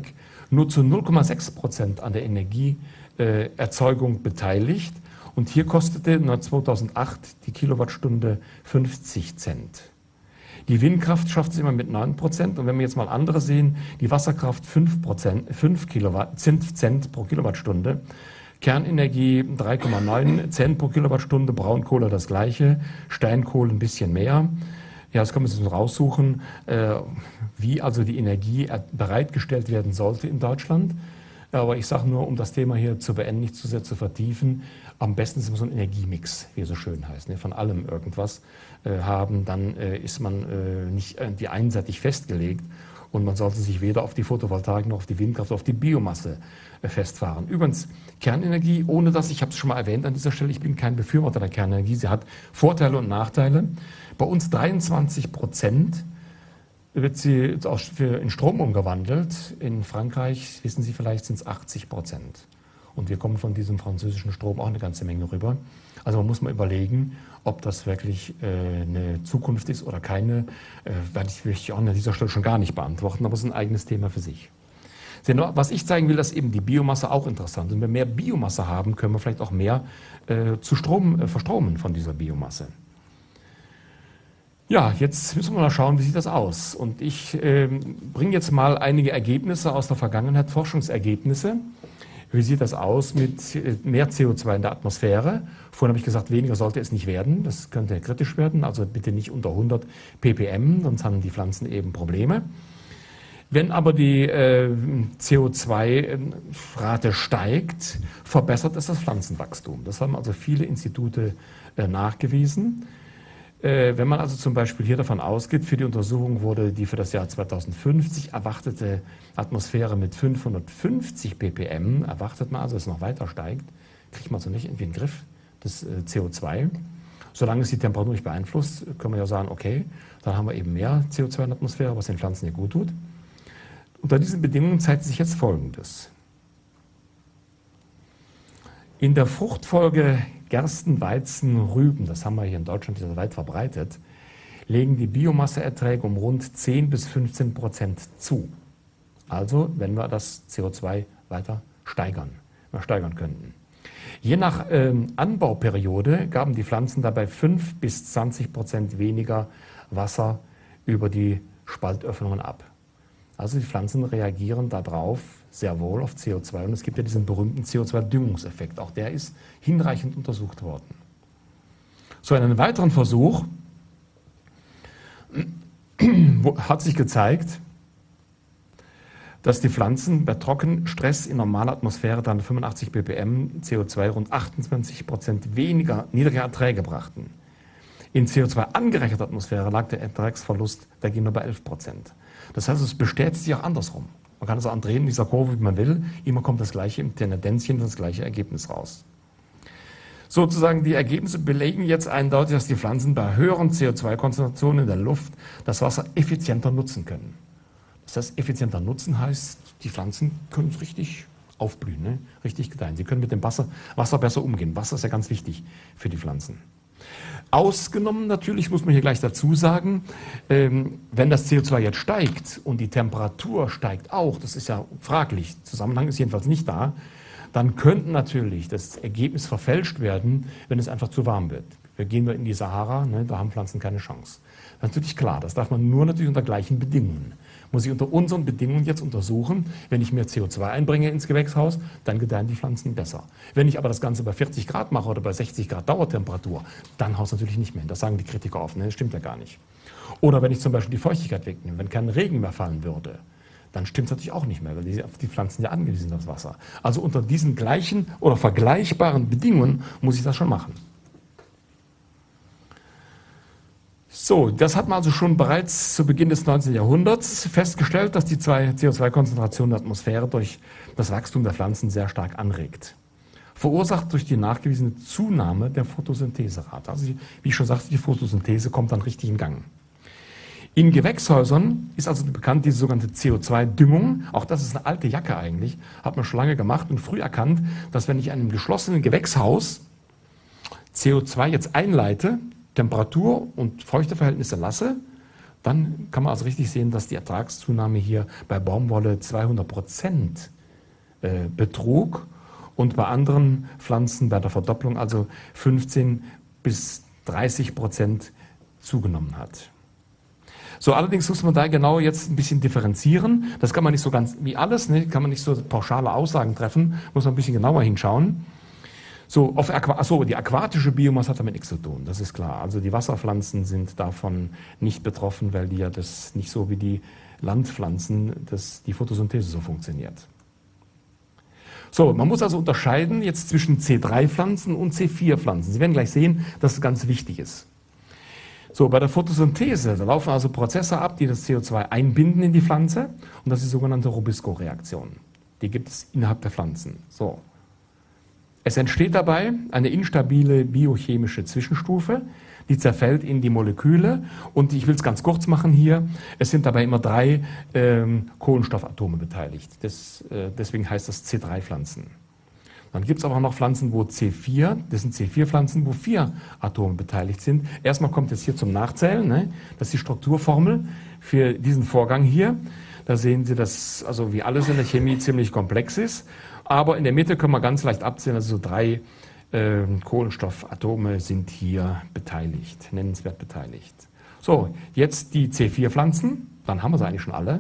nur zu 0,6% an der Energieerzeugung beteiligt. Und hier kostete 2008 die Kilowattstunde 50 Cent. Die Windkraft schafft es immer mit 9%. Und wenn wir jetzt mal andere sehen, die Wasserkraft 5 Cent pro Kilowattstunde, Kernenergie 3,9 Cent pro Kilowattstunde, Braunkohle das gleiche, Steinkohle ein bisschen mehr. Ja, das kann man sich raussuchen, wie also die Energie bereitgestellt werden sollte in Deutschland. Aber ich sage nur, um das Thema hier zu beenden, nicht zu sehr zu vertiefen, am besten ist immer so ein Energiemix, wie es so schön heißt, ne? Von allem irgendwas haben, dann ist man nicht irgendwie einseitig festgelegt und man sollte sich weder auf die Photovoltaik noch auf die Windkraft, noch auf die Biomasse festfahren. Übrigens, Kernenergie, ohne dass, ich habe es schon mal erwähnt an dieser Stelle, ich bin kein Befürworter der Kernenergie, sie hat Vorteile und Nachteile. Bei uns 23% wird sie in Strom umgewandelt. In Frankreich, wissen Sie vielleicht, sind es 80%. Und wir kommen von diesem französischen Strom auch eine ganze Menge rüber. Also man muss mal überlegen, ob das wirklich eine Zukunft ist oder keine. Werde ich auch an dieser Stelle schon gar nicht beantworten, aber es ist ein eigenes Thema für sich. Was ich zeigen will, dass eben die Biomasse auch interessant ist. Und wenn wir mehr Biomasse haben, können wir vielleicht auch mehr verstromen von dieser Biomasse. Ja, jetzt müssen wir mal schauen, wie sieht das aus. Und ich bringe jetzt mal einige Ergebnisse aus der Vergangenheit, Forschungsergebnisse. Wie sieht das aus mit mehr CO2 in der Atmosphäre? Vorhin habe ich gesagt, weniger sollte es nicht werden. Das könnte kritisch werden. Also bitte nicht unter 100 ppm, sonst haben die Pflanzen eben Probleme. Wenn aber die CO2-Rate steigt, verbessert es das Pflanzenwachstum. Das haben also viele Institute nachgewiesen. Wenn man also zum Beispiel hier davon ausgeht, für die Untersuchung wurde die für das Jahr 2050 erwartete Atmosphäre mit 550 ppm, erwartet man also, dass es noch weiter steigt, kriegt man so nicht irgendwie in den Griff, das CO2. Solange es die Temperatur nicht beeinflusst, können wir ja sagen, okay, dann haben wir eben mehr CO2 in der Atmosphäre, was den Pflanzen hier gut tut. Unter diesen Bedingungen zeigt sich jetzt Folgendes. In der Fruchtfolge Gersten, Weizen, Rüben, das haben wir hier in Deutschland sehr weit verbreitet, legen die Biomasseerträge um rund 10 bis 15% zu. Also, wenn wir das CO2 weiter steigern könnten. Je nach Anbauperiode gaben die Pflanzen dabei 5 bis 20% weniger Wasser über die Spaltöffnungen ab. Also die Pflanzen reagieren darauf sehr wohl auf CO2 und es gibt ja diesen berühmten CO2-Düngungseffekt. Auch der ist hinreichend untersucht worden. So, in einem weiteren Versuch hat sich gezeigt, dass die Pflanzen bei Trockenstress in normaler Atmosphäre dann 85 ppm CO2 rund 28% niedrige Erträge brachten. In CO2 angereicherter Atmosphäre lag der Ertragsverlust dagegen nur bei 11%. Das heißt, es bestätigt sich auch andersrum. Man kann es auch andrehen in dieser Kurve, wie man will. Immer kommt das gleiche im Tendenzchen, das gleiche Ergebnis raus. Sozusagen die Ergebnisse belegen jetzt eindeutig, dass die Pflanzen bei höheren CO2-Konzentrationen in der Luft das Wasser effizienter nutzen können. Das heißt, effizienter nutzen heißt, die Pflanzen können es richtig aufblühen, ne? Richtig gedeihen. Sie können mit dem Wasser besser umgehen. Wasser ist ja ganz wichtig für die Pflanzen. Ausgenommen natürlich, muss man hier gleich dazu sagen, wenn das CO2 jetzt steigt und die Temperatur steigt auch, das ist ja fraglich, Zusammenhang ist jedenfalls nicht da, dann könnte natürlich das Ergebnis verfälscht werden, wenn es einfach zu warm wird. Wir gehen in die Sahara, ne, da haben Pflanzen keine Chance. Das ist natürlich klar, das darf man nur natürlich unter gleichen Bedingungen. Muss ich unter unseren Bedingungen jetzt untersuchen, wenn ich mehr CO2 einbringe ins Gewächshaus, dann gedeihen die Pflanzen besser. Wenn ich aber das Ganze bei 40 Grad mache oder bei 60 Grad Dauertemperatur, dann haut es natürlich nicht mehr hin. Das sagen die Kritiker oft, ne? Das stimmt ja gar nicht. Oder wenn ich zum Beispiel die Feuchtigkeit wegnehme, wenn kein Regen mehr fallen würde, dann stimmt es natürlich auch nicht mehr, weil die Pflanzen ja angewiesen sind aufs Wasser. Also unter diesen gleichen oder vergleichbaren Bedingungen muss ich das schon machen. So, das hat man also schon bereits zu Beginn des 19. Jahrhunderts festgestellt, dass die CO2-Konzentration der Atmosphäre durch das Wachstum der Pflanzen sehr stark anregt. Verursacht durch die nachgewiesene Zunahme der Photosyntheserate. Also, wie ich schon sagte, die Photosynthese kommt dann richtig in Gang. In Gewächshäusern ist also bekannt diese sogenannte CO2-Düngung. Auch das ist eine alte Jacke eigentlich, hat man schon lange gemacht und früh erkannt, dass wenn ich in einem geschlossenen Gewächshaus CO2 jetzt einleite, Temperatur und Feuchteverhältnisse lasse, dann kann man also richtig sehen, dass die Ertragszunahme hier bei Baumwolle 200% betrug und bei anderen Pflanzen bei der Verdopplung also 15 bis 30% zugenommen hat. So, allerdings muss man da genau jetzt ein bisschen differenzieren. Das kann man nicht so ganz wie alles, ne? Kann man nicht so pauschale Aussagen treffen, muss man ein bisschen genauer hinschauen. So, die aquatische Biomasse hat damit nichts zu tun, das ist klar. Also die Wasserpflanzen sind davon nicht betroffen, weil die ja das nicht so wie die Landpflanzen, die Photosynthese so funktioniert. So, man muss also unterscheiden jetzt zwischen C3-Pflanzen und C4-Pflanzen. Sie werden gleich sehen, dass es ganz wichtig ist. So, bei der Photosynthese, da laufen also Prozesse ab, die das CO2 einbinden in die Pflanze, und das ist die sogenannte Robisco-Reaktion. Die gibt es innerhalb der Pflanzen. So. Es entsteht dabei eine instabile biochemische Zwischenstufe, die zerfällt in die Moleküle, und ich will es ganz kurz machen hier, es sind dabei immer 3 Kohlenstoffatome beteiligt. Deswegen heißt das C3-Pflanzen. Dann gibt es aber auch noch Pflanzen, wo C4, das sind C4-Pflanzen, wo 4 Atome beteiligt sind. Erstmal kommt es hier zum Nachzählen, ne? Das ist die Strukturformel für diesen Vorgang hier. Da sehen Sie, dass also wie alles in der Chemie ziemlich komplex ist. Aber in der Mitte können wir ganz leicht abzählen, also so 3 Kohlenstoffatome sind hier beteiligt, nennenswert beteiligt. So, jetzt die C4-Pflanzen, dann haben wir sie eigentlich schon alle.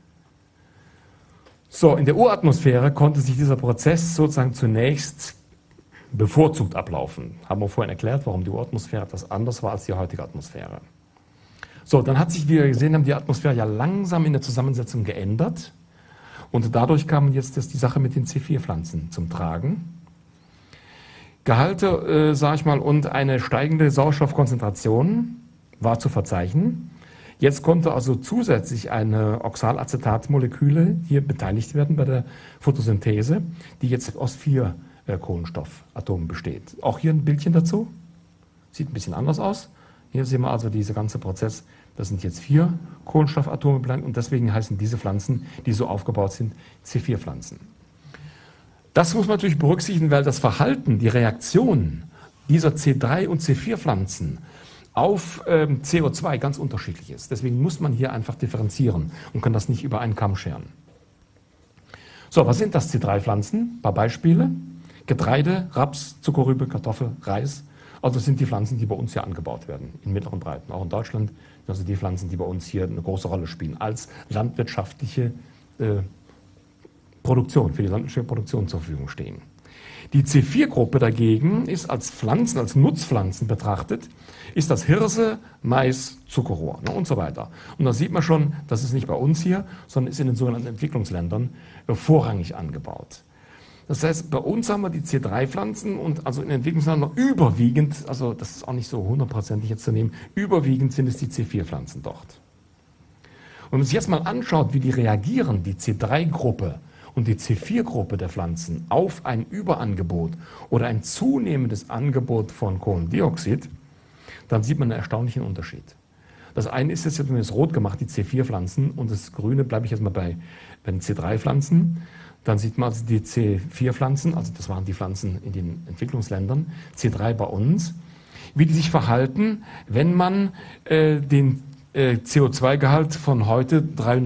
So, in der Uratmosphäre konnte sich dieser Prozess sozusagen zunächst bevorzugt ablaufen. Haben wir vorhin erklärt, warum die Uratmosphäre etwas anders war als die heutige Atmosphäre. So, dann hat sich, wie wir gesehen haben, die Atmosphäre ja langsam in der Zusammensetzung geändert. Und dadurch kam jetzt die Sache mit den C4-Pflanzen zum Tragen. Gehalte, sage ich mal, und eine steigende Sauerstoffkonzentration war zu verzeichnen. Jetzt konnte also zusätzlich eine Oxalacetatmoleküle hier beteiligt werden bei der Photosynthese, die jetzt aus 4 Kohlenstoffatomen besteht. Auch hier ein Bildchen dazu. Sieht ein bisschen anders aus. Hier sehen wir also dieser ganze Prozess. Das sind jetzt 4 Kohlenstoffatome blank, und deswegen heißen diese Pflanzen, die so aufgebaut sind, C4-Pflanzen. Das muss man natürlich berücksichtigen, weil das Verhalten, die Reaktion dieser C3- und C4-Pflanzen auf CO2 ganz unterschiedlich ist. Deswegen muss man hier einfach differenzieren und kann das nicht über einen Kamm scheren. So, was sind das C3-Pflanzen? Ein paar Beispiele. Getreide, Raps, Zuckerrübe, Kartoffel, Reis. Also das sind die Pflanzen, die bei uns hier angebaut werden, in mittleren Breiten, auch in Deutschland. Also die Pflanzen, die bei uns hier eine große Rolle spielen, als landwirtschaftliche Produktion, für die landwirtschaftliche Produktion zur Verfügung stehen. Die C4-Gruppe dagegen ist als Pflanzen, als Nutzpflanzen betrachtet, ist das Hirse, Mais, Zuckerrohr, ne, und so weiter. Und da sieht man schon, das ist nicht bei uns hier, sondern ist in den sogenannten Entwicklungsländern vorrangig angebaut. Das heißt, bei uns haben wir die C3-Pflanzen, und also in den Entwicklungsländern überwiegend, also das ist auch nicht so 100%ig jetzt zu nehmen, überwiegend sind es die C4-Pflanzen dort. Und wenn man sich jetzt mal anschaut, wie die reagieren, die C3-Gruppe und die C4-Gruppe der Pflanzen, auf ein Überangebot oder ein zunehmendes Angebot von Kohlendioxid, dann sieht man einen erstaunlichen Unterschied. Das eine ist jetzt zumindest rot gemacht, die C4-Pflanzen, und das grüne bleibe ich jetzt mal bei den C3-Pflanzen. Dann sieht man also die C4-Pflanzen, also das waren die Pflanzen in den Entwicklungsländern, C3 bei uns, wie die sich verhalten, wenn man den CO2-Gehalt von heute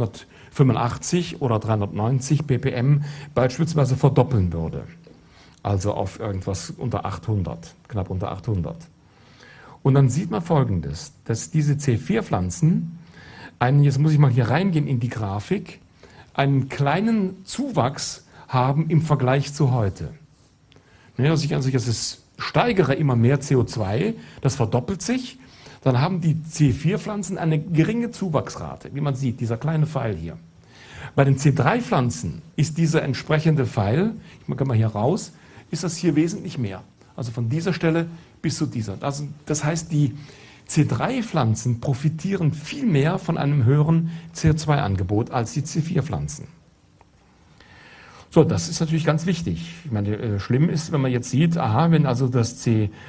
385 oder 390 ppm beispielsweise verdoppeln würde. Also auf irgendwas unter 800, knapp unter 800. Und dann sieht man Folgendes, dass diese C4-Pflanzen, jetzt muss ich mal hier reingehen in die Grafik, einen kleinen Zuwachs haben im Vergleich zu heute. Also ich steigere immer mehr CO2, das verdoppelt sich, dann haben die C4-Pflanzen eine geringe Zuwachsrate, wie man sieht, dieser kleine Pfeil hier. Bei den C3-Pflanzen ist dieser entsprechende Pfeil, ich kann mal hier raus, ist das hier wesentlich mehr. Also von dieser Stelle bis zu dieser. Also das heißt, die C3-Pflanzen profitieren viel mehr von einem höheren CO2-Angebot als die C4-Pflanzen. So, das ist natürlich ganz wichtig. Ich meine, schlimm ist, wenn man jetzt sieht, aha, wenn das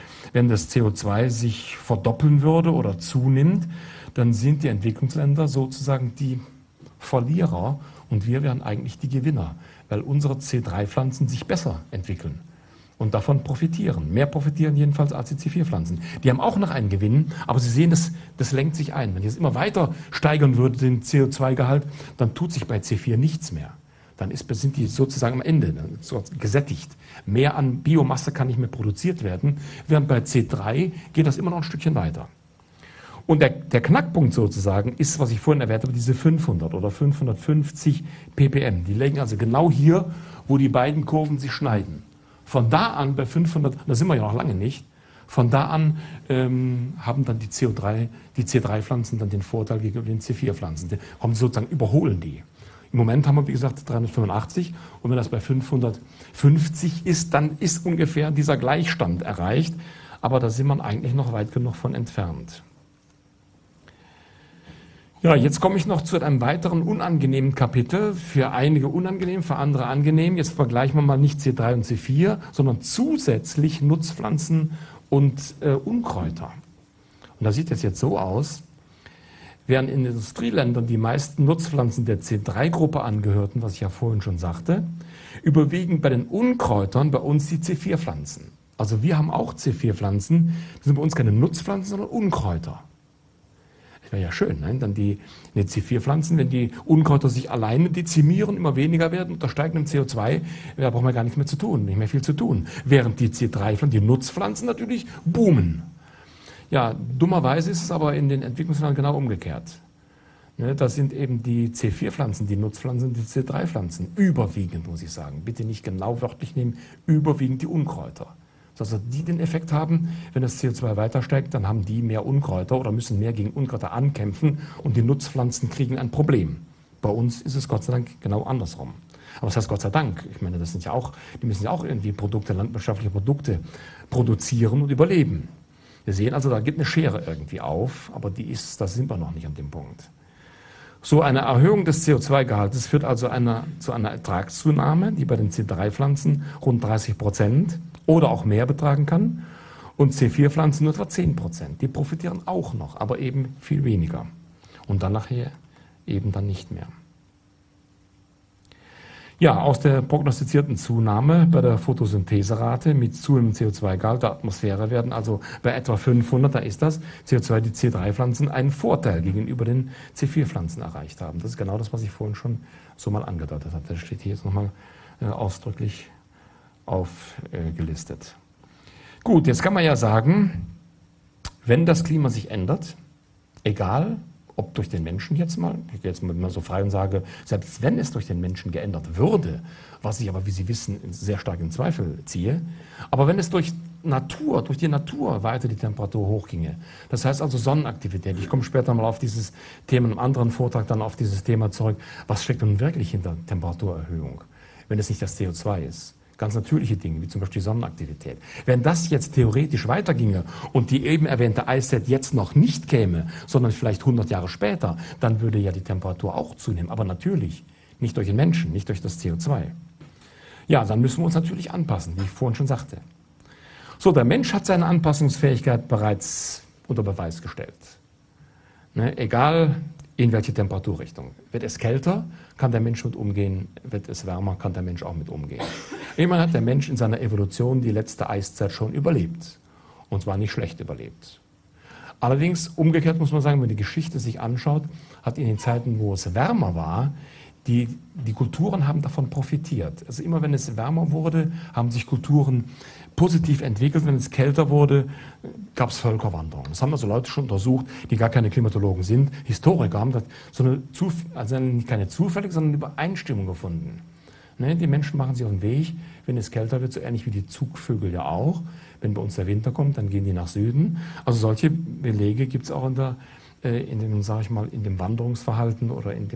CO2 sich verdoppeln würde oder zunimmt, dann sind die Entwicklungsländer sozusagen die Verlierer und wir wären eigentlich die Gewinner, weil unsere C3-Pflanzen sich besser entwickeln und davon profitieren. Mehr profitieren jedenfalls als die C4-Pflanzen. Die haben auch noch einen Gewinn, aber Sie sehen, das lenkt sich ein. Wenn ich es immer weiter steigern würde, den CO2-Gehalt, dann tut sich bei C4 nichts mehr. Dann sind die sozusagen am Ende so gesättigt. Mehr an Biomasse kann nicht mehr produziert werden, während bei C3 geht das immer noch ein Stückchen weiter. Und der Knackpunkt sozusagen ist, was ich vorhin erwähnt habe, diese 500 oder 550 ppm. Die liegen also genau hier, wo die beiden Kurven sich schneiden. Von da an bei 500, da sind wir ja noch lange nicht, von da an haben dann die C3-Pflanzen dann den Vorteil gegenüber den C4-Pflanzen. Die kommen sozusagen, überholen die. Im Moment haben wir, wie gesagt, 385 und wenn das bei 550 ist, dann ist ungefähr dieser Gleichstand erreicht. Aber da sind wir eigentlich noch weit genug von entfernt. Ja, jetzt komme ich noch zu einem weiteren unangenehmen Kapitel. Für einige unangenehm, für andere angenehm. Jetzt vergleichen wir mal nicht C3 und C4, sondern zusätzlich Nutzpflanzen und Unkräuter. Und da sieht es jetzt so aus, während in Industrieländern die meisten Nutzpflanzen der C3-Gruppe angehörten, was ich ja vorhin schon sagte, überwiegen bei den Unkräutern bei uns die C4-Pflanzen. Also wir haben auch C4-Pflanzen, das sind bei uns keine Nutzpflanzen, sondern Unkräuter. Das wäre ja schön, ne? Dann die C4-Pflanzen, wenn die Unkräuter sich alleine dezimieren, immer weniger werden, unter steigendem CO2, da brauchen wir gar nichts mehr zu tun, nicht mehr viel zu tun. Während die C3-Pflanzen, die Nutzpflanzen natürlich boomen. Ja, dummerweise ist es aber in den Entwicklungsländern genau umgekehrt. Ne, das sind eben die C4-Pflanzen, die Nutzpflanzen, die C3-Pflanzen. Überwiegend, muss ich sagen. Bitte nicht genau wörtlich nehmen, überwiegend die Unkräuter. Also die den Effekt haben, wenn das CO2 weiter steigt, dann haben die mehr Unkräuter oder müssen mehr gegen Unkräuter ankämpfen und die Nutzpflanzen kriegen ein Problem. Bei uns ist es Gott sei Dank genau andersrum. Aber was heißt Gott sei Dank? Ich meine, das sind ja auch, die müssen ja auch irgendwie landwirtschaftliche Produkte produzieren und überleben. Wir sehen also, da geht eine Schere irgendwie auf, aber da sind wir noch nicht an dem Punkt. So eine Erhöhung des CO2-Gehaltes führt also zu einer Ertragszunahme, die bei den C3-Pflanzen rund 30% oder auch mehr betragen kann und C4-Pflanzen nur etwa 10%. Die profitieren auch noch, aber eben viel weniger. Und dann nachher eben dann nicht mehr. Ja, aus der prognostizierten Zunahme bei der Photosyntheserate mit zunehmendem CO2-Gehalt der Atmosphäre werden also bei etwa 500, da ist das, CO2 die C3-Pflanzen einen Vorteil gegenüber den C4-Pflanzen erreicht haben. Das ist genau das, was ich vorhin schon so mal angedeutet habe. Das steht hier jetzt nochmal ausdrücklich aufgelistet. Gut, jetzt kann man ja sagen, wenn das Klima sich ändert, egal ob durch den Menschen jetzt mal, ich gehe jetzt mal so frei und sage, selbst wenn es durch den Menschen geändert würde, was ich aber, wie Sie wissen, sehr stark in Zweifel ziehe, aber wenn es durch die Natur weiter die Temperatur hochginge, das heißt also Sonnenaktivität, ich komme später mal auf dieses Thema, in einem anderen Vortrag dann auf dieses Thema zurück, was steckt nun wirklich hinter Temperaturerhöhung, wenn es nicht das CO2 ist? Ganz natürliche Dinge, wie zum Beispiel die Sonnenaktivität. Wenn das jetzt theoretisch weiterginge und die eben erwähnte Eiszeit jetzt noch nicht käme, sondern vielleicht 100 Jahre später, dann würde ja die Temperatur auch zunehmen. Aber natürlich nicht durch den Menschen, nicht durch das CO2. Ja, dann müssen wir uns natürlich anpassen, wie ich vorhin schon sagte. So, der Mensch hat seine Anpassungsfähigkeit bereits unter Beweis gestellt. Ne, egal in welche Temperaturrichtung. Wird es kälter, kann der Mensch mit umgehen. Wird es wärmer, kann der Mensch auch mit umgehen. Immerhin hat der Mensch in seiner Evolution die letzte Eiszeit schon überlebt. Und zwar nicht schlecht überlebt. Allerdings, umgekehrt muss man sagen, wenn man die Geschichte sich anschaut, hat in den Zeiten, wo es wärmer war, die Kulturen haben davon profitiert. Also immer wenn es wärmer wurde, haben sich Kulturen positiv entwickelt. Wenn es kälter wurde, gab es Völkerwanderungen. Das haben also Leute schon untersucht, die gar keine Klimatologen sind. Historiker haben das also nicht keine zufällig, sondern eine Übereinstimmung gefunden. Ne, die Menschen machen sich auf den Weg, wenn es kälter wird, so ähnlich wie die Zugvögel ja auch. Wenn bei uns der Winter kommt, dann gehen die nach Süden. Also solche Belege gibt es auch in dem Wanderungsverhalten oder in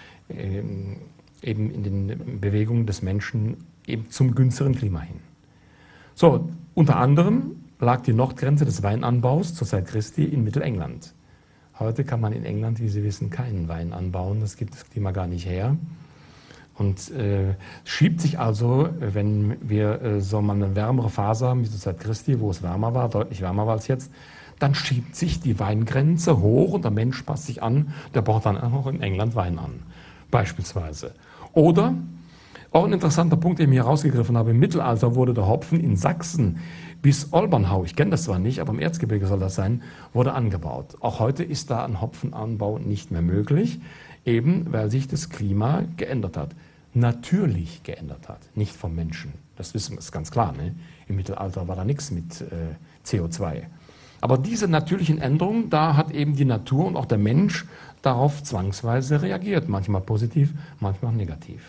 den Bewegungen des Menschen eben zum günstigeren Klima hin. So, unter anderem lag die Nordgrenze des Weinanbaus zur Zeit Christi in Mittelengland. Heute kann man in England, wie Sie wissen, keinen Wein anbauen. Das gibt das Klima gar nicht her. Und schiebt sich also, wenn wir so mal eine wärmere Phase haben, wie zur Zeit Christi, wo es wärmer war, deutlich wärmer war als jetzt, dann schiebt sich die Weingrenze hoch und der Mensch passt sich an, der baut dann auch in England Wein an, beispielsweise. Oder Auch ein interessanter Punkt, den ich mir herausgegriffen habe. Im Mittelalter wurde der Hopfen in Sachsen bis Olbernhau, ich kenne das zwar nicht, aber im Erzgebirge soll das sein, wurde angebaut. Auch heute ist da ein Hopfenanbau nicht mehr möglich, eben weil sich das Klima geändert hat. Natürlich geändert hat, nicht vom Menschen. Das wissen wir, ist ganz klar. Ne? Im Mittelalter war da nichts mit CO2. Aber diese natürlichen Änderungen, da hat eben die Natur und auch der Mensch darauf zwangsweise reagiert. Manchmal positiv, manchmal negativ.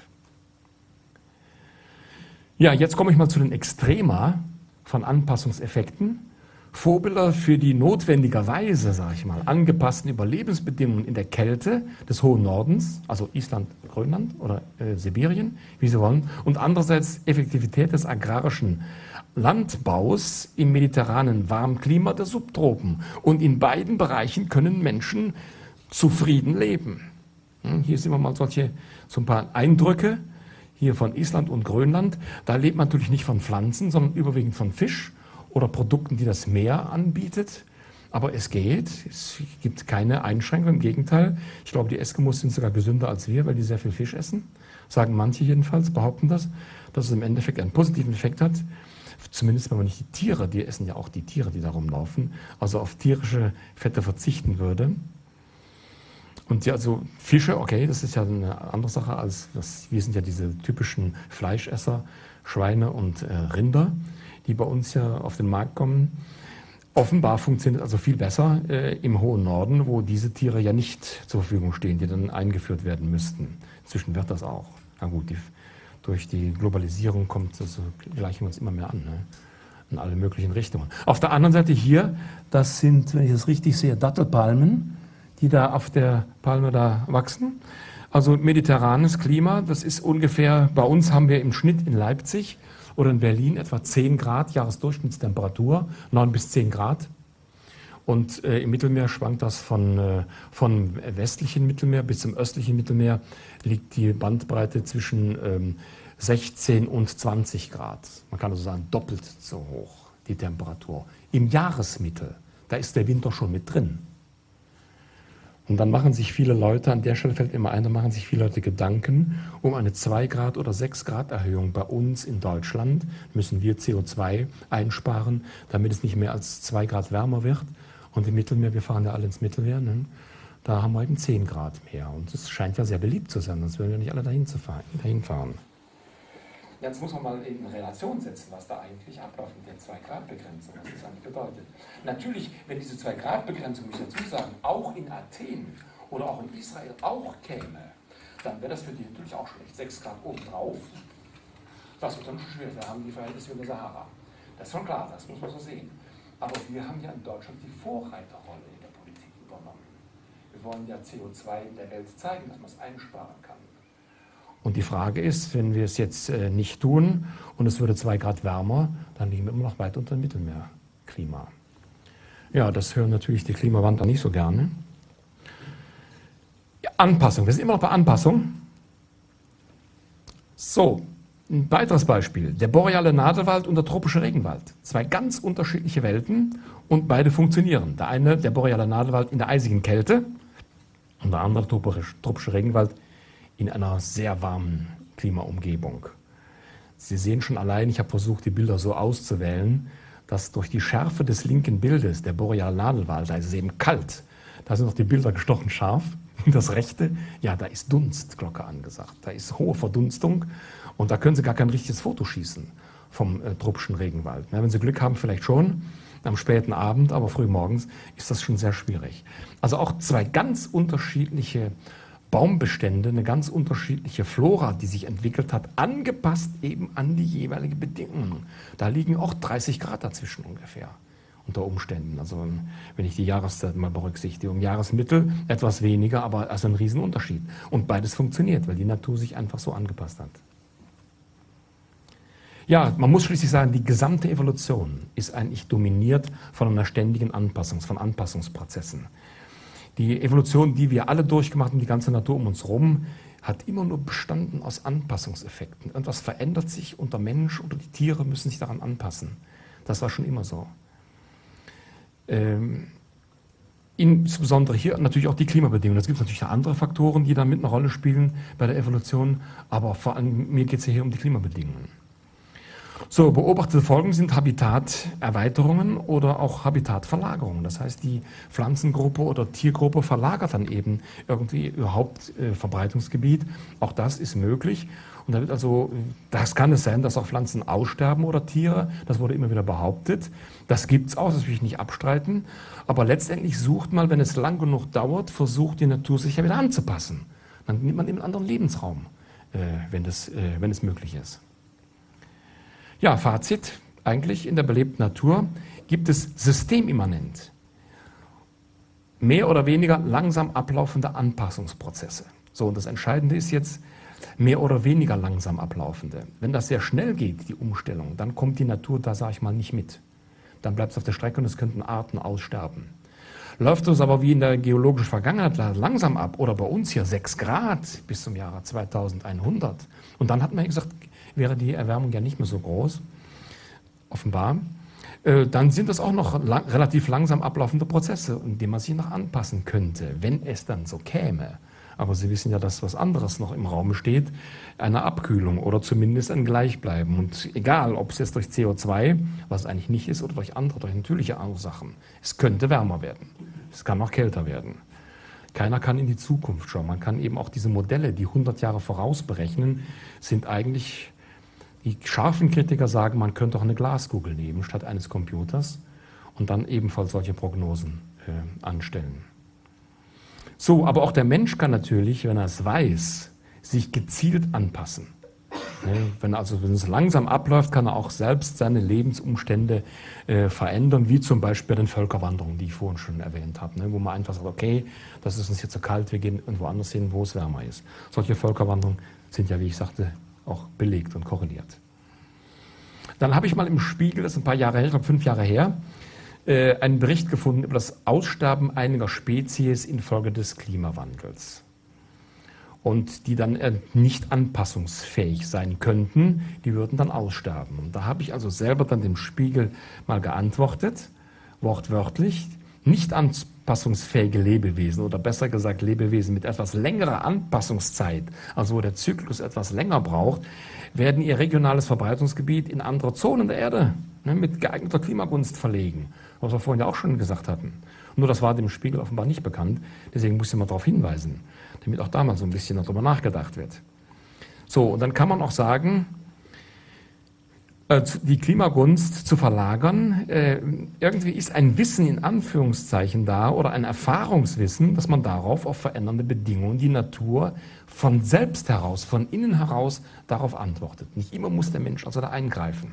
Ja, jetzt komme ich mal zu den Extrema von Anpassungseffekten. Vorbilder für die notwendigerweise, sage ich mal, angepassten Überlebensbedingungen in der Kälte des hohen Nordens, also Island, Grönland oder Sibirien, wie Sie wollen, und andererseits Effektivität des agrarischen Landbaus im mediterranen Warmklima der Subtropen. Und in beiden Bereichen können Menschen zufrieden leben. Hier sind wir mal so ein paar Eindrücke hier von Island und Grönland. Da lebt man natürlich nicht von Pflanzen, sondern überwiegend von Fisch oder Produkten, die das Meer anbietet. Aber es geht, es gibt keine Einschränkung, im Gegenteil. Ich glaube, die Eskimos sind sogar gesünder als wir, weil die sehr viel Fisch essen. Sagen manche jedenfalls, behaupten das, dass es im Endeffekt einen positiven Effekt hat. Zumindest wenn man nicht die Tiere, die essen ja auch die Tiere, die da rumlaufen, also auf tierische Fette verzichten würde. Und ja, also Fische, okay, das ist ja eine andere Sache als, wir sind ja diese typischen Fleischesser, Schweine und Rinder, die bei uns ja auf den Markt kommen. Offenbar funktioniert also viel besser im hohen Norden, wo diese Tiere ja nicht zur Verfügung stehen, die dann eingeführt werden müssten. Inzwischen wird das auch. Na gut, durch die Globalisierung kommt das, gleichen wir uns immer mehr an, ne? In alle möglichen Richtungen. Auf der anderen Seite hier, das sind, wenn ich das richtig sehe, Dattelpalmen, die da auf der Palme da wachsen. Also mediterranes Klima, das ist ungefähr, bei uns haben wir im Schnitt in Leipzig oder in Berlin etwa 10 Grad Jahresdurchschnittstemperatur, 9 bis 10 Grad. Und im Mittelmeer schwankt das von westlichen Mittelmeer bis zum östlichen Mittelmeer, liegt die Bandbreite zwischen 16 und 20 Grad. Man kann also sagen, doppelt so hoch die Temperatur. Im Jahresmittel, da ist der Winter schon mit drin. Und dann machen sich viele Leute, an der Stelle fällt immer ein, da machen sich viele Leute Gedanken, um eine 2 Grad oder 6 Grad Erhöhung bei uns in Deutschland müssen wir CO2 einsparen, damit es nicht mehr als 2 Grad wärmer wird. Und im Mittelmeer, wir fahren ja alle ins Mittelmeer, ne? Da haben wir eben 10 Grad mehr. Und es scheint ja sehr beliebt zu sein, sonst würden wir nicht alle dahin fahren. Jetzt muss man mal in Relation setzen, was da eigentlich abläuft mit der 2-Grad-Begrenzung, was das eigentlich bedeutet. Natürlich, wenn diese 2-Grad-Begrenzung, muss ich dazu sagen, auch in Athen oder auch in Israel auch käme, dann wäre das für die natürlich auch schlecht. 6 Grad obendrauf, das wird dann schon schwierig. Wir haben die Verhältnisse wie in der Sahara. Das ist schon klar, das muss man so sehen. Aber wir haben ja in Deutschland die Vorreiterrolle in der Politik übernommen. Wir wollen ja CO2 in der Welt zeigen, dass man es einsparen kann. Und die Frage ist, wenn wir es jetzt nicht tun und es würde 2 Grad wärmer, dann liegen wir immer noch weit unter dem Mittelmeerklima. Ja, das hören natürlich die Klimawandler nicht so gerne. Ja, Anpassung, wir sind immer noch bei Anpassung. So, ein weiteres Beispiel. Der boreale Nadelwald und der tropische Regenwald. 2 ganz unterschiedliche Welten und beide funktionieren. Der eine, der boreale Nadelwald in der eisigen Kälte und der andere, tropische Regenwald, in einer sehr warmen Klimaumgebung. Sie sehen schon allein, ich habe versucht, die Bilder so auszuwählen, dass durch die Schärfe des linken Bildes, der boreale Nadelwald, da ist es eben kalt, da sind noch die Bilder gestochen scharf. Das rechte, ja, da ist Dunstglocke angesagt, da ist hohe Verdunstung und da können Sie gar kein richtiges Foto schießen vom tropischen Regenwald. Ja, wenn Sie Glück haben, vielleicht schon am späten Abend, aber früh morgens ist das schon sehr schwierig. Also auch 2 ganz unterschiedliche Baumbestände, eine ganz unterschiedliche Flora, die sich entwickelt hat, angepasst eben an die jeweiligen Bedingungen. Da liegen auch 30 Grad dazwischen ungefähr unter Umständen. Also wenn ich die Jahreszeit mal berücksichtige, im Jahresmittel etwas weniger, aber also ein Riesenunterschied. Und beides funktioniert, weil die Natur sich einfach so angepasst hat. Ja, man muss schließlich sagen, die gesamte Evolution ist eigentlich dominiert von einer ständigen Anpassungs-, von Anpassungsprozessen. Die Evolution, die wir alle durchgemacht haben, die ganze Natur um uns herum, hat immer nur bestanden aus Anpassungseffekten. Irgendwas verändert sich und der Mensch oder die Tiere müssen sich daran anpassen. Das war schon immer so. insbesondere hier natürlich auch die Klimabedingungen. Es gibt natürlich andere Faktoren, die da mit eine Rolle spielen bei der Evolution, aber vor allem mir geht es hier um die Klimabedingungen. So, beobachtete Folgen sind Habitaterweiterungen oder auch Habitatverlagerungen. Das heißt, die Pflanzengruppe oder Tiergruppe verlagert dann eben irgendwie ihr Hauptverbreitungsgebiet. Auch das ist möglich. Und da wird also, das kann es sein, dass auch Pflanzen aussterben oder Tiere. Das wurde immer wieder behauptet. Das gibt es auch, das will ich nicht abstreiten. Aber letztendlich sucht man, wenn es lang genug dauert, versucht die Natur sich ja wieder anzupassen. Dann nimmt man eben einen anderen Lebensraum, wenn es möglich ist. Ja, Fazit, eigentlich in der belebten Natur gibt es systemimmanent mehr oder weniger langsam ablaufende Anpassungsprozesse. So, und das Entscheidende ist jetzt mehr oder weniger langsam ablaufende. Wenn das sehr schnell geht, die Umstellung, dann kommt die Natur da, sage ich mal, nicht mit. Dann bleibt es auf der Strecke und es könnten Arten aussterben. Läuft es aber wie in der geologischen Vergangenheit langsam ab, oder bei uns hier 6 Grad bis zum Jahre 2100, und dann hat man gesagt, wäre die Erwärmung ja nicht mehr so groß, offenbar, dann sind das auch noch relativ langsam ablaufende Prozesse, in denen man sich noch anpassen könnte, wenn es dann so käme. Aber Sie wissen ja, dass was anderes noch im Raum steht, eine Abkühlung oder zumindest ein Gleichbleiben. Und egal, ob es jetzt durch CO2, was es eigentlich nicht ist, oder durch andere, durch natürliche Ursachen, es könnte wärmer werden. Es kann auch kälter werden. Keiner kann in die Zukunft schauen. Man kann eben auch diese Modelle, die 100 Jahre voraus berechnen, sind eigentlich, die scharfen Kritiker sagen, man könnte auch eine Glaskugel nehmen statt eines Computers und dann ebenfalls solche Prognosen anstellen. So, aber auch der Mensch kann natürlich, wenn er es weiß, sich gezielt anpassen. Wenn es langsam abläuft, kann er auch selbst seine Lebensumstände verändern, wie zum Beispiel bei den Völkerwanderungen, die ich vorhin schon erwähnt habe, wo man einfach sagt, okay, das ist uns jetzt zu kalt, wir gehen irgendwo anders hin, wo es wärmer ist. Solche Völkerwanderungen sind ja, wie ich sagte, auch belegt und korreliert. Dann habe ich mal im Spiegel, das ist ein paar Jahre her, ich glaube 5 Jahre her, einen Bericht gefunden über das Aussterben einiger Spezies infolge des Klimawandels. Und die dann nicht anpassungsfähig sein könnten, die würden dann aussterben. Und da habe ich also selber dann dem Spiegel mal geantwortet, wortwörtlich, nicht anpassungsfähige Lebewesen oder besser gesagt Lebewesen mit etwas längerer Anpassungszeit, also wo der Zyklus etwas länger braucht, werden ihr regionales Verbreitungsgebiet in andere Zonen der Erde mit geeigneter Klimagunst verlegen, was wir vorhin ja auch schon gesagt hatten. Nur das war dem Spiegel offenbar nicht bekannt, deswegen musste man darauf hinweisen, damit auch da mal so ein bisschen darüber nachgedacht wird. So, und dann kann man auch sagen, die Klimagunst zu verlagern, irgendwie ist ein Wissen in Anführungszeichen da oder ein Erfahrungswissen, dass man darauf auf verändernde Bedingungen die Natur von selbst heraus, von innen heraus darauf antwortet. Nicht immer muss der Mensch also da eingreifen.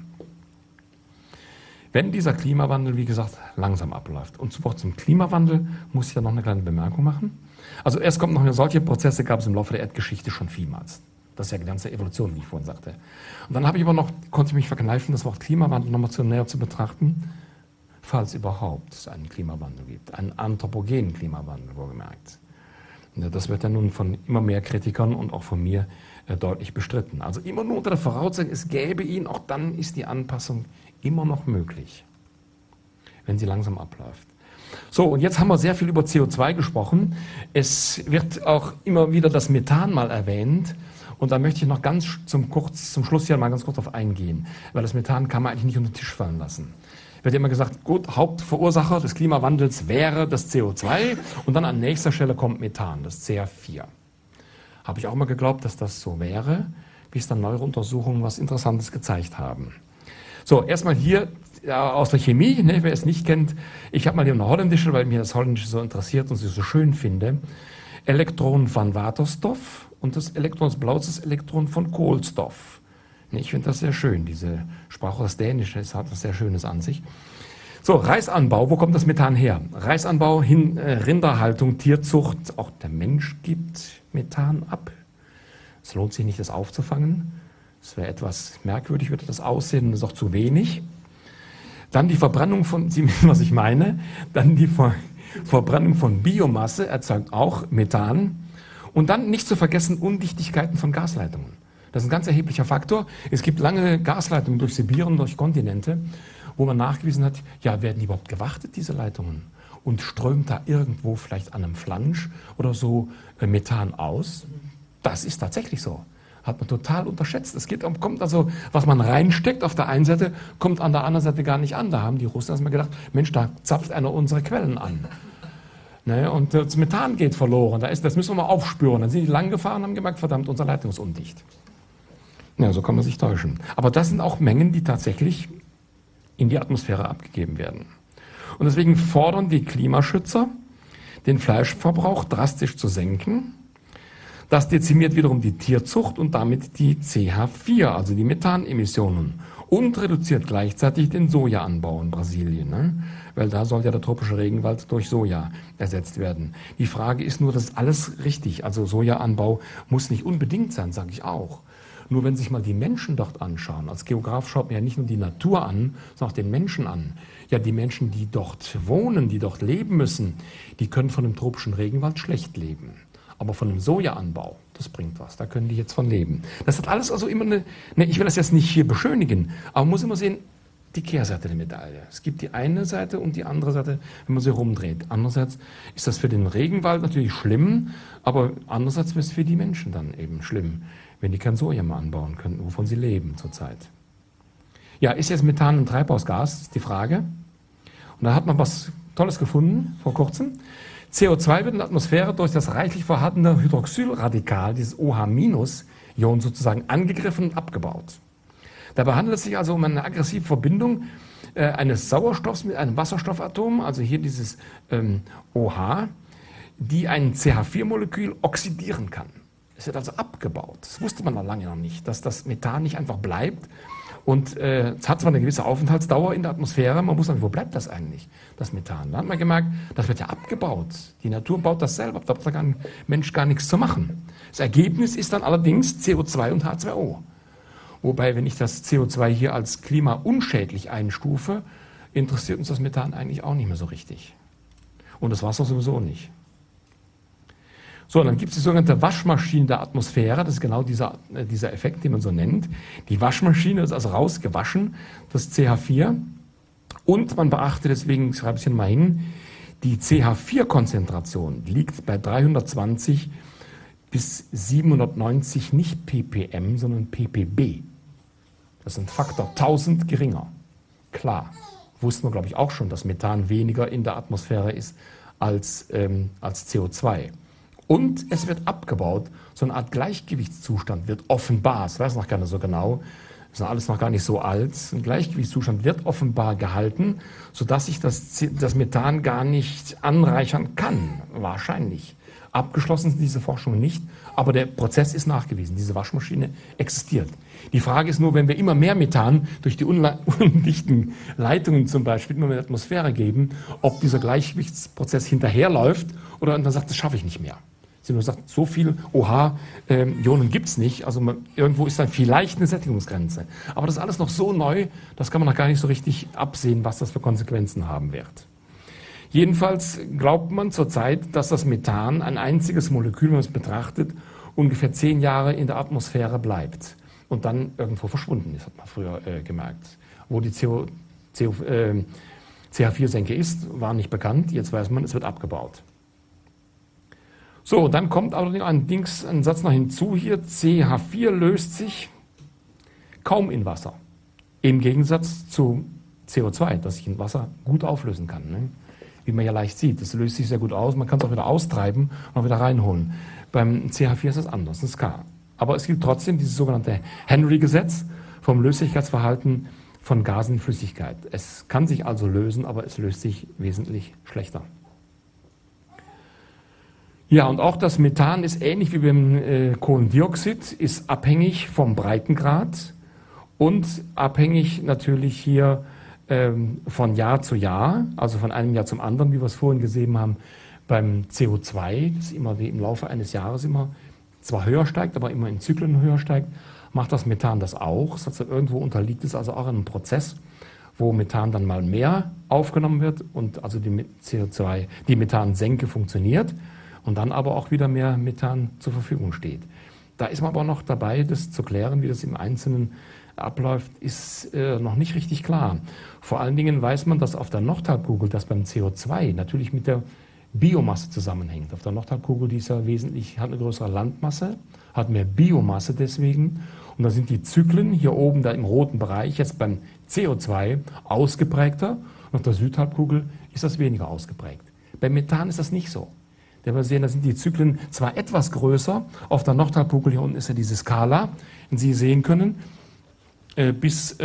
Wenn dieser Klimawandel, wie gesagt, langsam abläuft. Und zum Klimawandel muss ich ja noch eine kleine Bemerkung machen. Also erst kommt noch, solche Prozesse gab es im Laufe der Erdgeschichte schon vielmals. Das ist ja die ganze Evolution, wie ich vorhin sagte. Und dann habe ich aber noch, konnte ich mich verkneifen, das Wort Klimawandel nochmal näher zu betrachten, falls überhaupt es einen Klimawandel gibt. Einen anthropogenen Klimawandel, wohlgemerkt. Das wird ja nun von immer mehr Kritikern und auch von mir deutlich bestritten. Also immer nur unter der Voraussetzung, es gäbe ihn, auch dann ist die Anpassung immer noch möglich, wenn sie langsam abläuft. So, und jetzt haben wir sehr viel über CO2 gesprochen. Es wird auch immer wieder das Methan mal erwähnt. Und da möchte ich noch zum Schluss hier mal ganz kurz darauf eingehen, weil das Methan kann man eigentlich nicht unter den Tisch fallen lassen. Wird immer gesagt, gut, Hauptverursacher des Klimawandels wäre das CO2 und dann an nächster Stelle kommt Methan, das CH4. Habe ich auch mal geglaubt, dass das so wäre, bis dann neuere Untersuchungen was Interessantes gezeigt haben. So, erstmal hier aus der Chemie, wer es nicht kennt, ich habe mal hier eine holländische, weil mir das Holländische so interessiert und sie so schön finde, Elektron van Waterstoff. Und das Elektron, das Blau ist das Elektron von Kohlenstoff. Ich finde das sehr schön, diese Sprache, das Dänische, es hat was sehr Schönes an sich. So, Reisanbau, wo kommt das Methan her? Reisanbau, Rinderhaltung, Tierzucht, auch der Mensch gibt Methan ab. Es lohnt sich nicht, das aufzufangen. Es wäre etwas merkwürdig, würde das aussehen, das ist auch zu wenig. Dann die Verbrennung von, Sie wissen, was ich meine, dann die Verbrennung von Biomasse erzeugt auch Methan. Und dann nicht zu vergessen Undichtigkeiten von Gasleitungen. Das ist ein ganz erheblicher Faktor. Es gibt lange Gasleitungen durch Sibirien, durch Kontinente, wo man nachgewiesen hat, ja, werden die überhaupt gewartet, diese Leitungen? und strömt da irgendwo vielleicht an einem Flansch oder so Methan aus. Das ist tatsächlich so. Hat man total unterschätzt. Es kommt also, was man reinsteckt auf der einen Seite, kommt an der anderen Seite gar nicht an. Da haben die Russen erstmal gedacht, Mensch, da zapft einer unsere Quellen an. Ne, und das Methan geht verloren. Das müssen wir mal aufspüren. Dann sind die lang gefahren und haben gemerkt, verdammt, unsere Leitung ist undicht. Ja, so kann man sich täuschen. Aber das sind auch Mengen, die tatsächlich in die Atmosphäre abgegeben werden. Und deswegen fordern die Klimaschützer, den Fleischverbrauch drastisch zu senken. Das dezimiert wiederum die Tierzucht und damit die CH4, also die Methanemissionen, und reduziert gleichzeitig den Sojaanbau in Brasilien, ne? Weil da soll ja der tropische Regenwald durch Soja ersetzt werden. Die Frage ist nur, das ist alles richtig. Also Sojaanbau muss nicht unbedingt sein, sage ich auch. Nur wenn sich mal die Menschen dort anschauen, als Geograf schaut man ja nicht nur die Natur an, sondern auch den Menschen an. Ja, die Menschen, die dort wohnen, die dort leben müssen, die können von dem tropischen Regenwald schlecht leben. Aber von dem Sojaanbau, das bringt was, da können die jetzt von leben. Das hat alles also immer ich will das jetzt nicht hier beschönigen, aber man muss immer sehen, die Kehrseite der Medaille. Es gibt die eine Seite und die andere Seite, wenn man sie rumdreht. Andererseits ist das für den Regenwald natürlich schlimm, aber andererseits ist es für die Menschen dann eben schlimm, wenn die kein Soja mehr anbauen könnten, wovon sie leben zurzeit. Ja, ist jetzt Methan ein Treibhausgas, ist die Frage. Und da hat man was Tolles gefunden vor kurzem. CO2 wird in der Atmosphäre durch das reichlich vorhandene Hydroxylradikal, dieses OH-Ion sozusagen, angegriffen und abgebaut. Dabei handelt es sich also um eine aggressive Verbindung eines Sauerstoffs mit einem Wasserstoffatom, also hier dieses OH, die ein CH4-Molekül oxidieren kann. Es wird also abgebaut. Das wusste man noch lange noch nicht, dass das Methan nicht einfach bleibt. Und es hat zwar eine gewisse Aufenthaltsdauer in der Atmosphäre, man muss sagen, wo bleibt das eigentlich, das Methan? Da hat man gemerkt, das wird ja abgebaut. Die Natur baut das selber, da hat der Mensch gar nichts zu machen. Das Ergebnis ist dann allerdings CO2 und H2O. Wobei, wenn ich das CO2 hier als klimaunschädlich einstufe, interessiert uns das Methan eigentlich auch nicht mehr so richtig. Und das Wasser sowieso nicht. So, dann gibt es die sogenannte Waschmaschine der Atmosphäre. Das ist genau dieser Effekt, den man so nennt. Die Waschmaschine ist also rausgewaschen, das CH4. Und man beachtet deswegen, schreibe ich es hier mal hin, die CH4-Konzentration liegt bei 320 bis 790 nicht ppm, sondern ppb. Das ist ein Faktor 1000 geringer. Klar, wussten wir, glaube ich, auch schon, dass Methan weniger in der Atmosphäre ist als CO2. Und es wird abgebaut, so eine Art Gleichgewichtszustand wird offenbar, das weiß noch gar nicht so genau, ist alles noch gar nicht so alt, ein Gleichgewichtszustand wird offenbar gehalten, sodass sich das Methan gar nicht anreichern kann, wahrscheinlich. Abgeschlossen sind diese Forschungen nicht, aber der Prozess ist nachgewiesen, diese Waschmaschine existiert. Die Frage ist nur, wenn wir immer mehr Methan durch die undichten Leitungen zum Beispiel immer mehr in die Atmosphäre geben, ob dieser Gleichgewichtsprozess hinterherläuft oder man sagt, das schaffe ich nicht mehr. Sie nur sagt, so viel OH-Ionen gibt es nicht, also irgendwo ist dann vielleicht eine Sättigungsgrenze. Aber das ist alles noch so neu, das kann man noch gar nicht so richtig absehen, was das für Konsequenzen haben wird. Jedenfalls glaubt man zurzeit, dass das Methan ein einziges Molekül, wenn man es betrachtet, ungefähr 10 Jahre in der Atmosphäre bleibt und dann irgendwo verschwunden ist, hat man früher gemerkt. Wo die CH4-Senke ist, war nicht bekannt, jetzt weiß man, es wird abgebaut. So, dann kommt allerdings ein Satz noch hinzu hier, CH4 löst sich kaum in Wasser, im Gegensatz zu CO2, das sich in Wasser gut auflösen kann, ne? Wie man ja leicht sieht. Das löst sich sehr gut aus, man kann es auch wieder austreiben und auch wieder reinholen. Beim CH4 ist das anders, das ist klar. Aber es gilt trotzdem dieses sogenannte Henry-Gesetz vom Löslichkeitsverhalten von Gasen in Flüssigkeit. Es kann sich also lösen, aber es löst sich wesentlich schlechter. Ja, und auch das Methan ist ähnlich wie beim Kohlendioxid, ist abhängig vom Breitengrad und abhängig natürlich hier von Jahr zu Jahr, also von einem Jahr zum anderen, wie wir es vorhin gesehen haben, beim CO2, das immer wie im Laufe eines Jahres immer zwar höher steigt, aber immer in Zyklen höher steigt, macht das Methan das auch. Das heißt, irgendwo unterliegt es also auch einem Prozess, wo Methan dann mal mehr aufgenommen wird und also die Methansenke funktioniert und dann aber auch wieder mehr Methan zur Verfügung steht. Da ist man aber noch dabei, das zu klären, wie das im Einzelnen abläuft, ist noch nicht richtig klar. Vor allen Dingen weiß man, dass auf der Nordhalbkugel das beim CO2 natürlich mit der Biomasse zusammenhängt. Auf der Nordhalbkugel, die ist ja wesentlich, hat eine größere Landmasse, hat mehr Biomasse deswegen. Und da sind die Zyklen hier oben da im roten Bereich jetzt beim CO2 ausgeprägter. Und auf der Südhalbkugel ist das weniger ausgeprägt. Beim Methan ist das nicht so. Wir sehen, da sind die Zyklen zwar etwas größer. Auf der Nordhalbkugel hier unten ist ja diese Skala. Und Sie sehen können, bis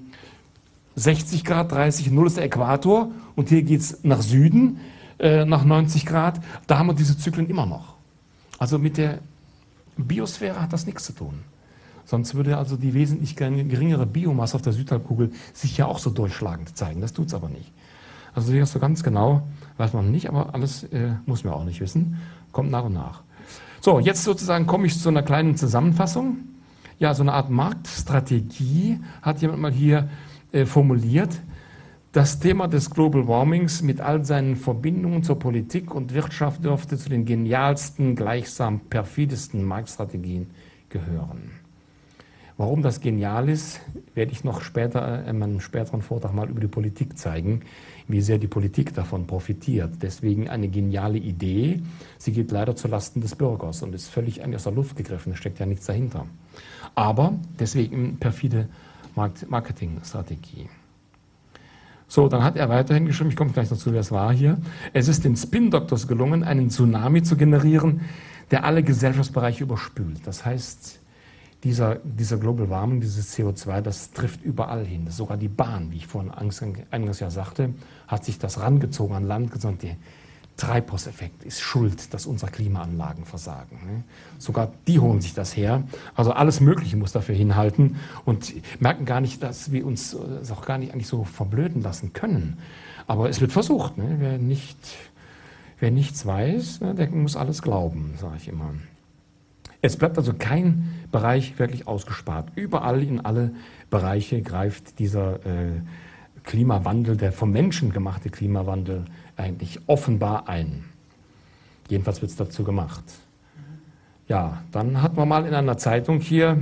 60 Grad, 30, 0 ist der Äquator. Und hier geht es nach Süden, nach 90 Grad. Da haben wir diese Zyklen immer noch. Also mit der Biosphäre hat das nichts zu tun. Sonst würde also die wesentlich geringere Biomasse auf der Südhalbkugel sich ja auch so durchschlagend zeigen. Das tut es aber nicht. Also hier so ganz genau weiß man nicht, aber alles muss man auch nicht wissen. Kommt nach und nach. So, jetzt sozusagen komme ich zu einer kleinen Zusammenfassung. Ja, so eine Art Marktstrategie hat jemand mal hier formuliert. Das Thema des Global Warmings mit all seinen Verbindungen zur Politik und Wirtschaft dürfte zu den genialsten, gleichsam perfidesten Marktstrategien gehören. Warum das genial ist, werde ich noch später in einem späteren Vortrag mal über die Politik zeigen, wie sehr die Politik davon profitiert. Deswegen eine geniale Idee. Sie geht leider zulasten des Bürgers und ist völlig aus der Luft gegriffen. Es steckt ja nichts dahinter. Aber deswegen perfide Marketingstrategie. So, dann hat er weiterhin geschrieben, ich komme gleich dazu, wer es war hier. Es ist den Spin-Doctors gelungen, einen Tsunami zu generieren, der alle Gesellschaftsbereiche überspült. Das heißt, dieser Global Warming, dieses CO2, das trifft überall hin. Sogar die Bahn, wie ich vorhin eingangs ja sagte, hat sich das rangezogen an Land gesagt, der Treibhauseffekt ist schuld, dass unsere Klimaanlagen versagen. Sogar die holen sich das her. Also alles Mögliche muss dafür hinhalten und merken gar nicht, dass wir uns das auch gar nicht eigentlich so verblöden lassen können. Aber es wird versucht. Wer nichts weiß, der muss alles glauben, sage ich immer. Es bleibt also kein Bereich wirklich ausgespart. Überall in alle Bereiche greift dieser Klimawandel, der vom Menschen gemachte Klimawandel, eigentlich offenbar ein. Jedenfalls wird es dazu gemacht. Ja, dann hatten wir mal in einer Zeitung hier,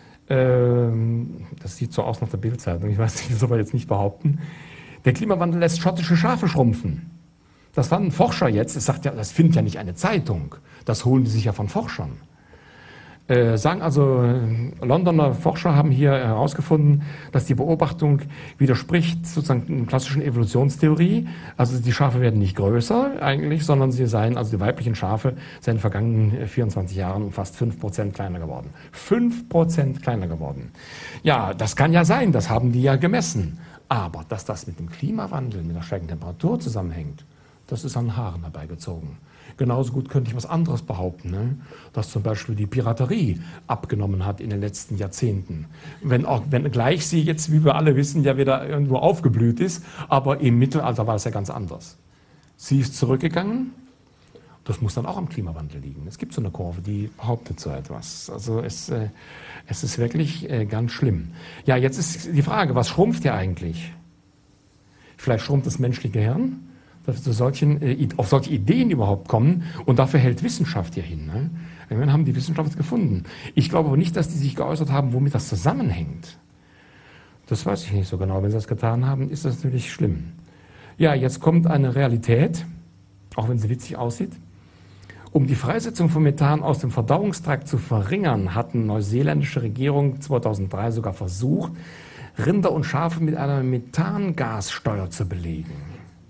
das sieht so aus nach der Bild-Zeitung, ich weiß nicht, das soll man jetzt nicht behaupten, der Klimawandel lässt schottische Schafe schrumpfen. Das fanden Forscher jetzt, es sagt ja, das findet ja nicht eine Zeitung, das holen die sich ja von Forschern. Sagen also, Londoner Forscher haben hier herausgefunden, dass die Beobachtung widerspricht sozusagen der klassischen Evolutionstheorie. Also die Schafe werden nicht größer eigentlich, sondern sie seien, also die weiblichen Schafe, seien in den vergangenen 24 Jahren um fast 5% kleiner geworden. 5% kleiner geworden. Ja, das kann ja sein, das haben die ja gemessen. Aber dass das mit dem Klimawandel, mit der steigenden Temperatur zusammenhängt, das ist an den Haaren herbeigezogen. Genauso gut könnte ich was anderes behaupten, ne? Dass zum Beispiel die Piraterie abgenommen hat in den letzten Jahrzehnten. Wenn gleich sie jetzt, wie wir alle wissen, ja wieder irgendwo aufgeblüht ist, aber im Mittelalter war es ja ganz anders. Sie ist zurückgegangen, das muss dann auch am Klimawandel liegen. Es gibt so eine Kurve, die behauptet so etwas. Also es ist wirklich ganz schlimm. Ja, jetzt ist die Frage, was schrumpft ja eigentlich? Vielleicht schrumpft das menschliche Gehirn? Dass wir auf solche Ideen überhaupt kommen. Und dafür hält Wissenschaft hier hin. Ne? Irgendwann haben die Wissenschaftler gefunden. Ich glaube aber nicht, dass die sich geäußert haben, womit das zusammenhängt. Das weiß ich nicht so genau. Wenn sie das getan haben, ist das natürlich schlimm. Ja, jetzt kommt eine Realität, auch wenn sie witzig aussieht. Um die Freisetzung von Methan aus dem Verdauungstrakt zu verringern, hat die neuseeländische Regierung 2003 sogar versucht, Rinder und Schafe mit einer Methangassteuer zu belegen.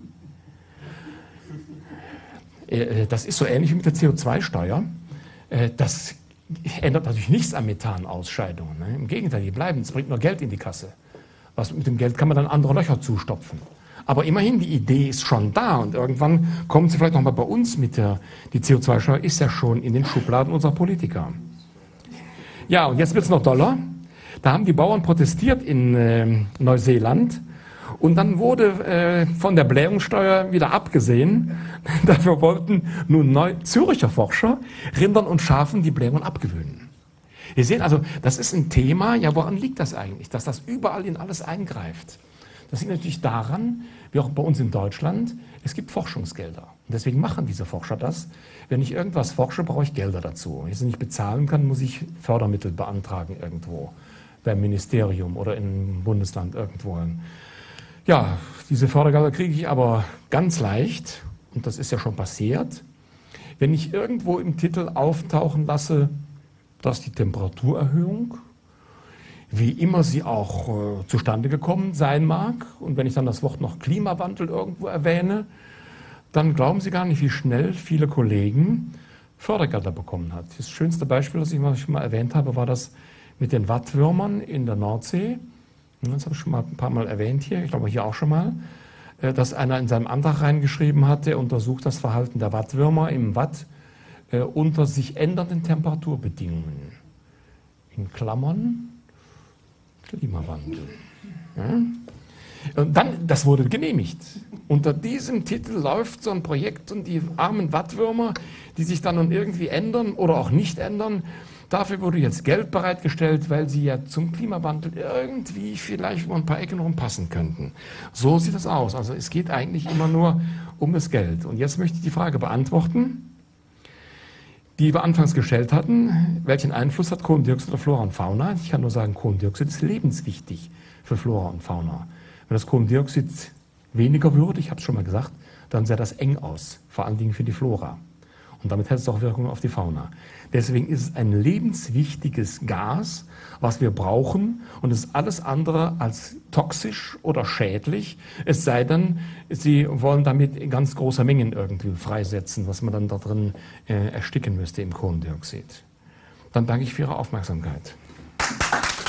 Das ist so ähnlich wie mit der CO2-Steuer. Das ändert natürlich nichts an Methanausscheidungen. Ne? Im Gegenteil, die bleiben. Es bringt nur Geld in die Kasse. Mit dem Geld kann man dann andere Löcher zustopfen. Aber immerhin, die Idee ist schon da. Und irgendwann kommen sie vielleicht noch mal bei uns mit die CO2-Steuer ist ja schon in den Schubladen unserer Politiker. Ja, und jetzt wird es noch doller. Da haben die Bauern protestiert in Neuseeland. Und dann wurde von der Blähungssteuer wieder abgesehen. Dafür wollten nun Züricher Forscher Rindern und Schafen die Blähung abgewöhnen. Wir sehen also, das ist ein Thema, ja, woran liegt das eigentlich? Dass das überall in alles eingreift. Das liegt natürlich daran, wie auch bei uns in Deutschland, es gibt Forschungsgelder. Und deswegen machen diese Forscher das. Wenn ich irgendwas forsche, brauche ich Gelder dazu. Wenn ich sie nicht bezahlen kann, muss ich Fördermittel beantragen irgendwo. beim Ministerium oder im Bundesland irgendwo. Ja, diese Fördergelder kriege ich aber ganz leicht, und das ist ja schon passiert, wenn ich irgendwo im Titel auftauchen lasse, dass die Temperaturerhöhung, wie immer sie auch zustande gekommen sein mag, und wenn ich dann das Wort noch Klimawandel irgendwo erwähne, dann glauben Sie gar nicht, wie schnell viele Kollegen Fördergelder bekommen hat. Das schönste Beispiel, das ich mal erwähnt habe, war das mit den Wattwürmern in der Nordsee. Das habe ich schon mal ein paar Mal erwähnt hier, ich glaube hier auch schon mal, dass einer in seinem Antrag reingeschrieben hat, der untersucht das Verhalten der Wattwürmer im Watt unter sich ändernden Temperaturbedingungen. In Klammern Klimawandel. Ja? Und dann, das wurde genehmigt. Unter diesem Titel läuft so ein Projekt und die armen Wattwürmer, die sich dann nun irgendwie ändern oder auch nicht ändern, dafür wurde jetzt Geld bereitgestellt, weil sie ja zum Klimawandel irgendwie vielleicht über ein paar Ecken rumpassen könnten. So sieht das aus. Also es geht eigentlich immer nur um das Geld. Und jetzt möchte ich die Frage beantworten, die wir anfangs gestellt hatten. Welchen Einfluss hat Kohlendioxid auf Flora und Fauna? Ich kann nur sagen, Kohlendioxid ist lebenswichtig für Flora und Fauna. Wenn das Kohlendioxid weniger würde, ich habe es schon mal gesagt, dann sähe das eng aus, vor allen Dingen für die Flora. Und damit hätte es auch Wirkung auf die Fauna. Deswegen ist es ein lebenswichtiges Gas, was wir brauchen, und es ist alles andere als toxisch oder schädlich, es sei denn, Sie wollen damit in ganz großer Mengen irgendwie freisetzen, was man dann da drin ersticken müsste im Kohlendioxid. Dann danke ich für Ihre Aufmerksamkeit.